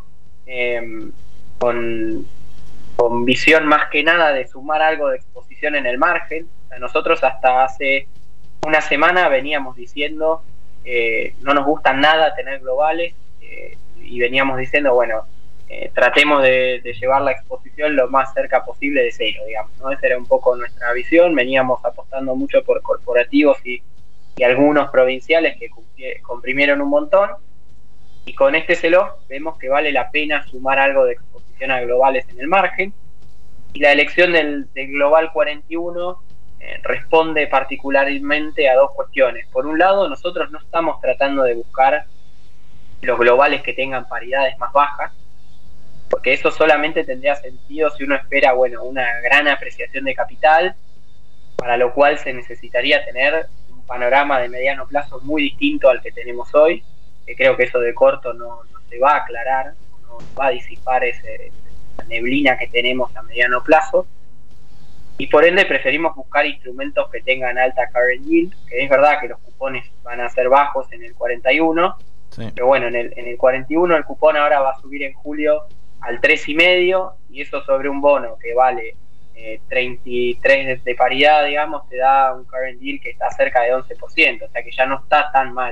con visión más que nada de sumar algo de exposición en el margen. O sea, nosotros hasta hace una semana veníamos diciendo no nos gusta nada tener globales, y veníamos diciendo, bueno, tratemos de llevar la exposición lo más cerca posible de cero, digamos, ¿no? Esa era un poco nuestra visión. Veníamos apostando mucho por corporativos y algunos provinciales que comprimieron un montón, y con este sell-off vemos que vale la pena sumar algo de exposición a globales en el margen, y la elección del Global 41 responde particularmente a dos cuestiones. Por un lado, nosotros no estamos tratando de buscar los globales que tengan paridades más bajas, porque eso solamente tendría sentido si uno espera, bueno, una gran apreciación de capital, para lo cual se necesitaría tener un panorama de mediano plazo muy distinto al que tenemos hoy, que creo que eso de corto no se va a aclarar, no va a disipar esa neblina que tenemos a mediano plazo, y por ende preferimos buscar instrumentos que tengan alta current yield, que es verdad que los cupones van a ser bajos en el 41, sí, pero bueno, en el 41 el cupón ahora va a subir en julio al 3,5, y eso sobre un bono que vale 33 de paridad, digamos, te da un current yield que está cerca de 11%, o sea que ya no está tan mal.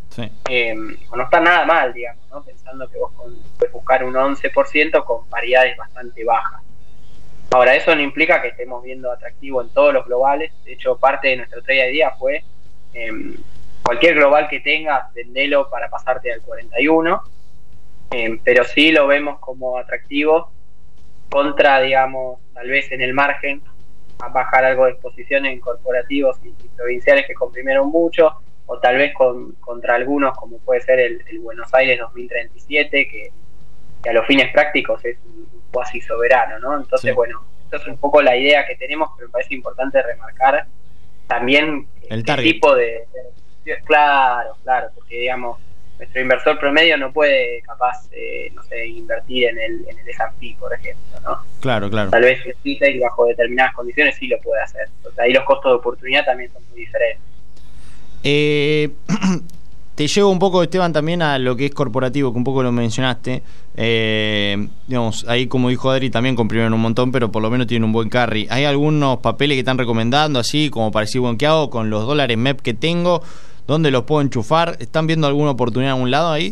Sí. No está nada mal, digamos, ¿no? Pensando que vos puedes buscar un 11% con paridades bastante bajas. Ahora, eso no implica que estemos viendo atractivo en todos los globales. De hecho, parte de nuestro trade idea fue cualquier global que tengas, vendelo para pasarte al 41, pero sí lo vemos como atractivo contra, digamos, tal vez en el margen, a bajar algo de exposición en corporativos y provinciales que comprimieron mucho, o tal vez contra algunos, como puede ser el Buenos Aires 2037, que a los fines prácticos es un cuasi soberano, ¿no? Entonces, sí. Bueno, esto es un poco la idea que tenemos, pero me parece importante remarcar también el target. Tipo de claro, porque digamos, nuestro inversor promedio no puede capaz, no sé, invertir en el S&P, por ejemplo, ¿no? Claro. Tal vez el retail bajo determinadas condiciones sí lo puede hacer. Entonces, ahí los costos de oportunidad también son muy diferentes. Te llevo un poco, Esteban, también a lo que es corporativo, que un poco lo mencionaste. Digamos, ahí como dijo Adri, también comprimieron un montón, pero por lo menos tienen un buen carry. ¿Hay algunos papeles que están recomendando, así como para decir, bueno, ¿qué hago con los dólares MEP que tengo? ¿Dónde los puedo enchufar? ¿Están viendo alguna oportunidad en algún lado ahí?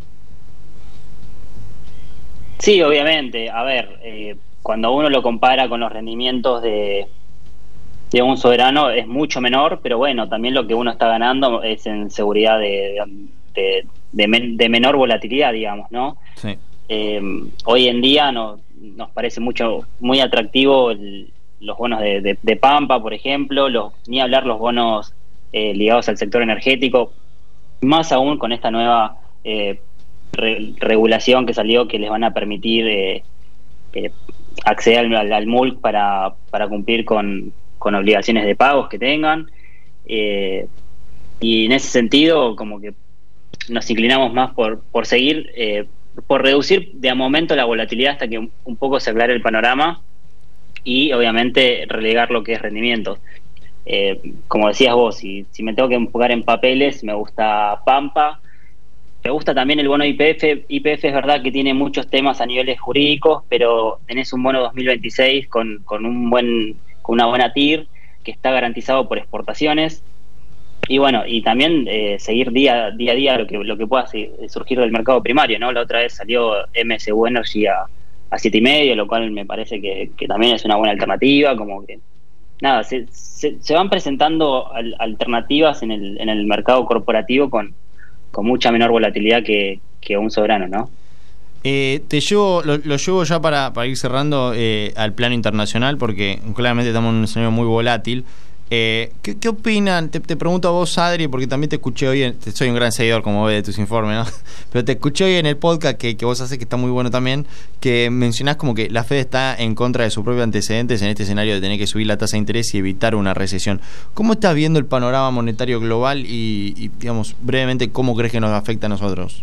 Sí, obviamente. A ver, cuando uno lo compara con los rendimientos de un soberano es mucho menor, pero bueno, también lo que uno está ganando es en seguridad de menor volatilidad, digamos, ¿no? Sí. Hoy en día nos parece muy atractivo los bonos de Pampa, por ejemplo, ni hablar los bonos ligados al sector energético, más aún con esta nueva regulación que salió, que les van a permitir acceder al MULC para cumplir con obligaciones de pagos que tengan, y en ese sentido como que nos inclinamos más por seguir, por reducir de a momento la volatilidad hasta que un poco se aclare el panorama, y obviamente relegar lo que es rendimiento. Como decías vos, si me tengo que enfocar en papeles, me gusta Pampa, me gusta también el bono YPF. YPF es verdad que tiene muchos temas a niveles jurídicos, pero tenés un bono 2026 con una buena TIR que está garantizado por exportaciones, y bueno, y también seguir día a día lo que pueda surgir del mercado primario, ¿no? La otra vez salió MSU Energy a 7,5, lo cual me parece que también es una buena alternativa. Como que nada, se van presentando alternativas en el mercado corporativo con mucha menor volatilidad que un soberano, ¿no? Lo llevo ya para ir cerrando al plano internacional, porque claramente estamos en un escenario muy volátil. ¿Qué opinan? Te pregunto a vos, Adri, porque también te escuché hoy, soy un gran seguidor, como ves, de tus informes, ¿no? Pero te escuché hoy en el podcast que vos haces, que está muy bueno también, que mencionás como que la Fed está en contra de sus propios antecedentes en este escenario de tener que subir la tasa de interés y evitar una recesión. ¿Cómo estás viendo el panorama monetario global y digamos, brevemente, cómo crees que nos afecta a nosotros?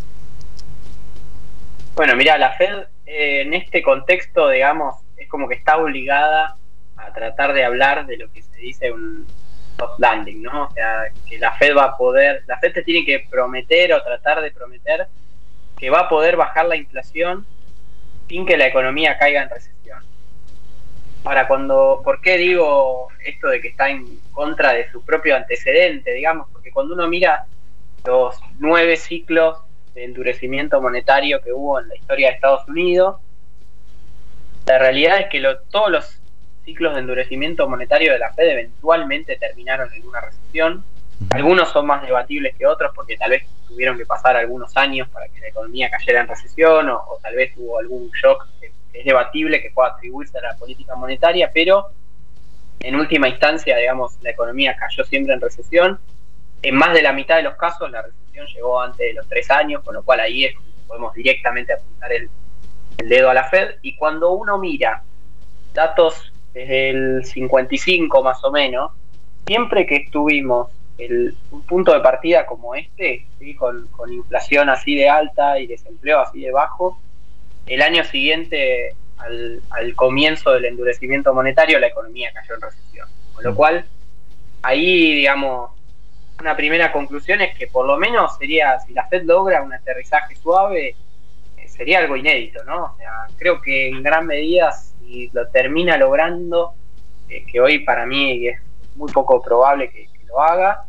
Bueno, mira, la Fed en este contexto, digamos, es como que está obligada a tratar de hablar de lo que se dice un soft landing, ¿no? O sea, que la Fed te tiene que prometer o tratar de prometer que va a poder bajar la inflación sin que la economía caiga en recesión. Ahora, ¿por qué digo esto de que está en contra de su propio antecedente, digamos? Porque cuando uno mira los 9 ciclos de endurecimiento monetario que hubo en la historia de Estados Unidos, la realidad es que todos los ciclos de endurecimiento monetario de la Fed eventualmente terminaron en una recesión. Algunos son más debatibles que otros porque tal vez tuvieron que pasar algunos años para que la economía cayera en recesión, o tal vez hubo algún shock que es debatible que pueda atribuirse a la política monetaria, pero en última instancia, digamos, la economía cayó siempre en recesión. En más de la mitad de los casos la recesión llegó antes de los 3 años, con lo cual ahí es donde podemos directamente apuntar el dedo a la Fed. Y cuando uno mira datos desde el 55 más o menos, siempre que estuvimos un punto de partida como este, ¿sí? con inflación así de alta y desempleo así de bajo, el año siguiente al comienzo del endurecimiento monetario la economía cayó en recesión. Con lo cual, ahí, digamos, una primera conclusión es que por lo menos sería, si la Fed logra un aterrizaje suave, sería algo inédito, ¿no? O sea, creo que en gran medida, si lo termina logrando, que hoy para mí es muy poco probable que lo haga,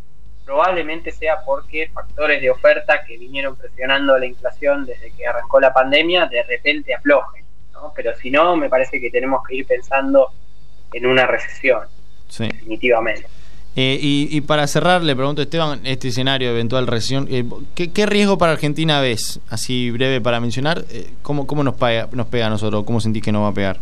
probablemente sea porque factores de oferta que vinieron presionando la inflación desde que arrancó la pandemia de repente aflojen, ¿no? Pero si no, me parece que tenemos que ir pensando en una recesión, sí, definitivamente. Y para cerrar, le pregunto a Esteban, este escenario de eventual recesión, ¿qué riesgo para Argentina ves? Así breve para mencionar, ¿cómo nos pega a nosotros? ¿Cómo sentís que nos va a pegar?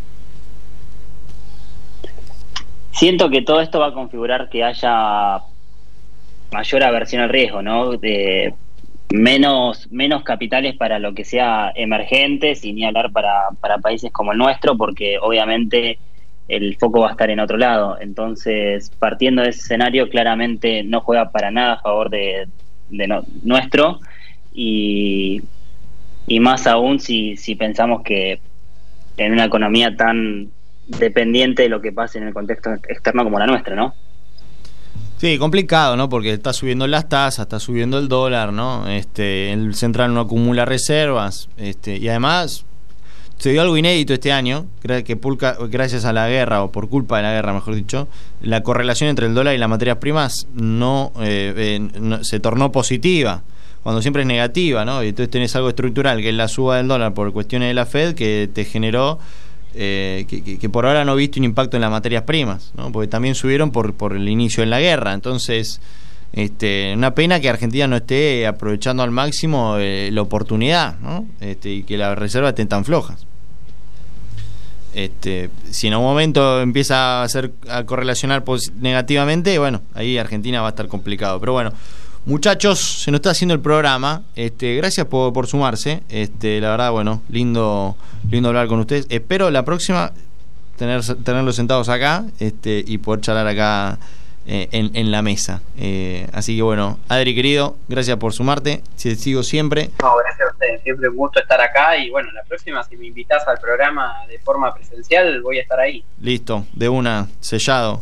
Siento que todo esto va a configurar que haya mayor aversión al riesgo, ¿no? De menos capitales para lo que sea emergente, sin ni hablar para países como el nuestro, porque obviamente el foco va a estar en otro lado. Entonces, partiendo de ese escenario, claramente no juega para nada a favor de nuestro, y más aún si pensamos que en una economía tan dependiente de lo que pase en el contexto externo como la nuestra, ¿no? Sí, complicado, ¿no? Porque está subiendo las tasas, está subiendo el dólar, ¿no? El central no acumula reservas, y además se dio algo inédito este año, que gracias a la guerra, o por culpa de la guerra, mejor dicho, la correlación entre el dólar y las materias primas no se tornó positiva, cuando siempre es negativa, ¿no? Y entonces tenés algo estructural, que es la suba del dólar por cuestiones de la Fed, que te generó que por ahora no he visto un impacto en las materias primas, ¿no? Porque también subieron por el inicio de la guerra. Entonces, una pena que Argentina no esté aprovechando al máximo la oportunidad, ¿no? Y que las reservas estén tan flojas. Si en algún momento empieza a correlacionar negativamente, bueno, ahí Argentina va a estar complicado. Pero bueno, muchachos, se nos está haciendo el programa. Gracias por sumarse. La verdad, bueno, lindo hablar con ustedes. Espero la próxima tenerlos sentados acá y poder charlar acá en la mesa. Así que bueno, Adri querido, gracias por sumarte. Te sigo siempre. No, gracias a ustedes. Siempre un gusto estar acá. Y bueno, la próxima, si me invitas al programa de forma presencial, voy a estar ahí. Listo, de una, sellado.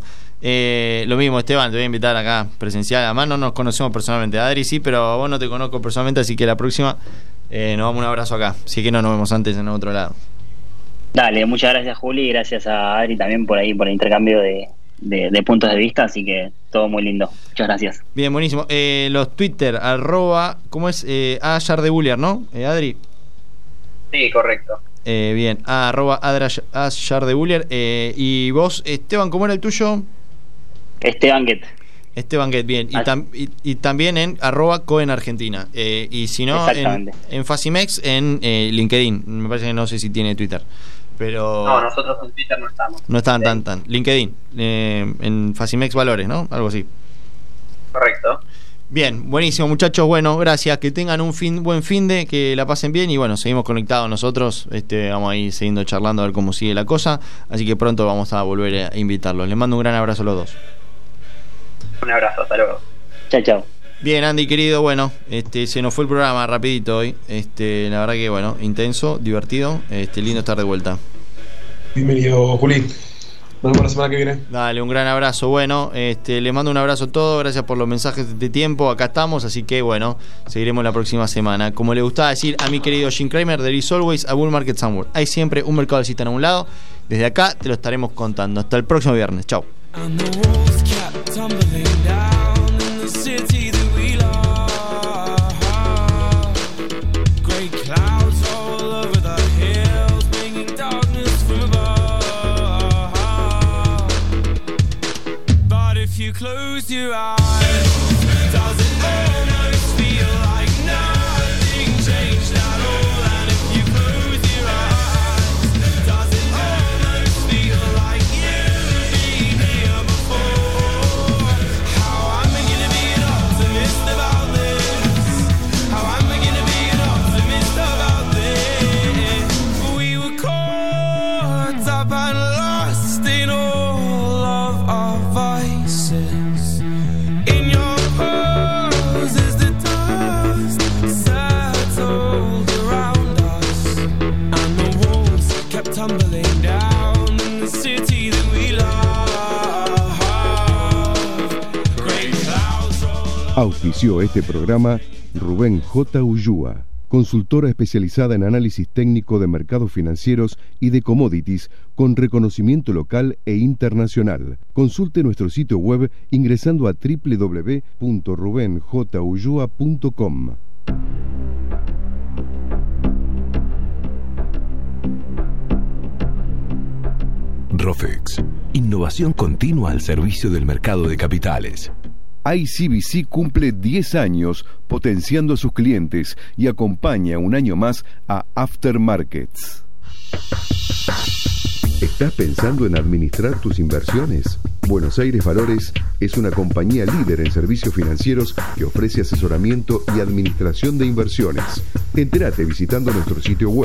Lo mismo, Esteban, te voy a invitar acá presencial. Además no nos conocemos personalmente, Adri sí, pero a vos no te conozco personalmente, así que la próxima nos damos un abrazo acá, si que no nos vemos antes en otro lado. Dale, muchas gracias Juli, y gracias a Adri también por ahí, por el intercambio de puntos de vista, así que todo muy lindo, muchas gracias. Bien, buenísimo. Los Twitter, ¿cómo es? @Yardebuller, ¿no? Adri. Sí, correcto. Bien, @Yardebuller. Y vos, Esteban, ¿cómo era el tuyo? Esteban Get, bien. Y también en @CoenArgentina. Y si no, en Facimex, en LinkedIn. Me parece que no sé si tiene Twitter. Pero no, nosotros en Twitter no estamos. No están tan. LinkedIn, en Facimex Valores, ¿no? Algo así. Correcto. Bien, buenísimo, muchachos. Bueno, gracias. Que tengan buen fin de, que la pasen bien. Y bueno, seguimos conectados nosotros. Vamos a ir siguiendo charlando a ver cómo sigue la cosa. Así que pronto vamos a volver a invitarlos. Les mando un gran abrazo a los dos. Un abrazo, hasta luego. Chao. Bien, Andy querido, bueno, se nos fue el programa rapidito hoy. La verdad que bueno, intenso, divertido, lindo estar de vuelta. Bienvenido, Juli. Nos vemos la semana que viene. Dale, un gran abrazo. Bueno, les mando un abrazo a todos. Gracias por los mensajes de tiempo. Acá estamos, así que bueno, seguiremos la próxima semana. Como le gustaba decir a mi querido Jim Cramer, there is always a bull market somewhere. Hay siempre un mercado alcista en un lado. Desde acá te lo estaremos contando. Hasta el próximo viernes. Chau. Close your eyes. Does it almost feel like nothing changed at all? And if you close your eyes, does it almost feel like you've been here before? How am I gonna be an optimist about this? How am I gonna be an optimist about this? We were caught up and lost in all of our vices. Tumbling down in the city that we love. Great clouds roll. Auspició este programa Rubén J. Ullúa. consultora especializada en análisis técnico de mercados financieros y de commodities con reconocimiento local e internacional. Consulte nuestro sitio web ingresando a www.rubenjulloa.com. Rofex, innovación continua al servicio del mercado de capitales. ICBC cumple 10 años potenciando a sus clientes y acompaña un año más a Aftermarkets. ¿Estás pensando en administrar tus inversiones? Buenos Aires Valores es una compañía líder en servicios financieros que ofrece asesoramiento y administración de inversiones. Entérate visitando nuestro sitio web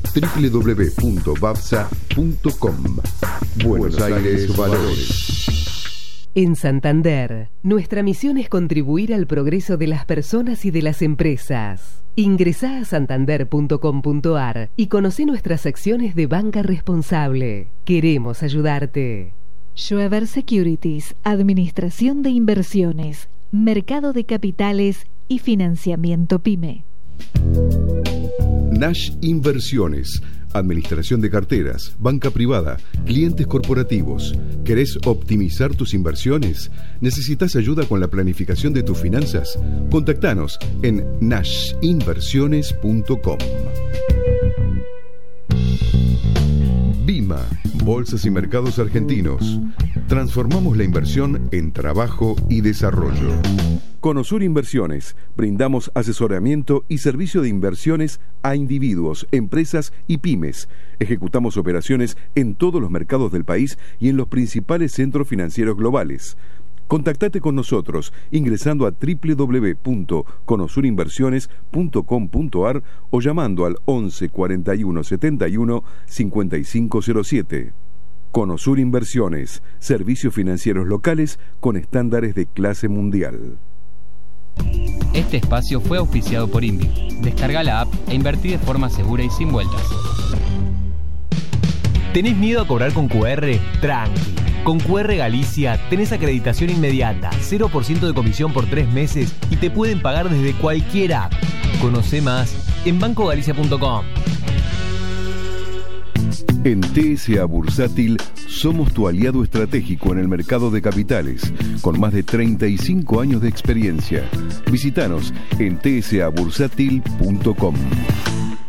www.babsa.com. Buenos Aires Valores. En Santander, nuestra misión es contribuir al progreso de las personas y de las empresas. Ingresá a santander.com.ar y conoce nuestras acciones de banca responsable. Queremos ayudarte. Schweber Securities, Administración de Inversiones, Mercado de Capitales y Financiamiento PYME. Nash Inversiones, administración de carteras, banca privada, clientes corporativos. ¿Querés optimizar tus inversiones? ¿Necesitas ayuda con la planificación de tus finanzas? Contactanos en nashinversiones.com. BIMA, Bolsas y Mercados Argentinos. Transformamos la inversión en trabajo y desarrollo. Conosur Inversiones. Brindamos asesoramiento y servicio de inversiones a individuos, empresas y pymes. Ejecutamos operaciones en todos los mercados del país y en los principales centros financieros globales. Contactate con nosotros ingresando a www.conosurinversiones.com.ar o llamando al 11 41 71 5507. Conosur Inversiones, servicios financieros locales con estándares de clase mundial. Este espacio fue auspiciado por Invi. Descarga la app e invertí de forma segura y sin vueltas. ¿Tenés miedo a cobrar con QR? Tranqui. Con QR Galicia tenés acreditación inmediata, 0% de comisión por 3 meses y te pueden pagar desde cualquier app. Conoce más en bancogalicia.com. En TSA Bursátil somos tu aliado estratégico en el mercado de capitales, con más de 35 años de experiencia. Visítanos en tsabursátil.com.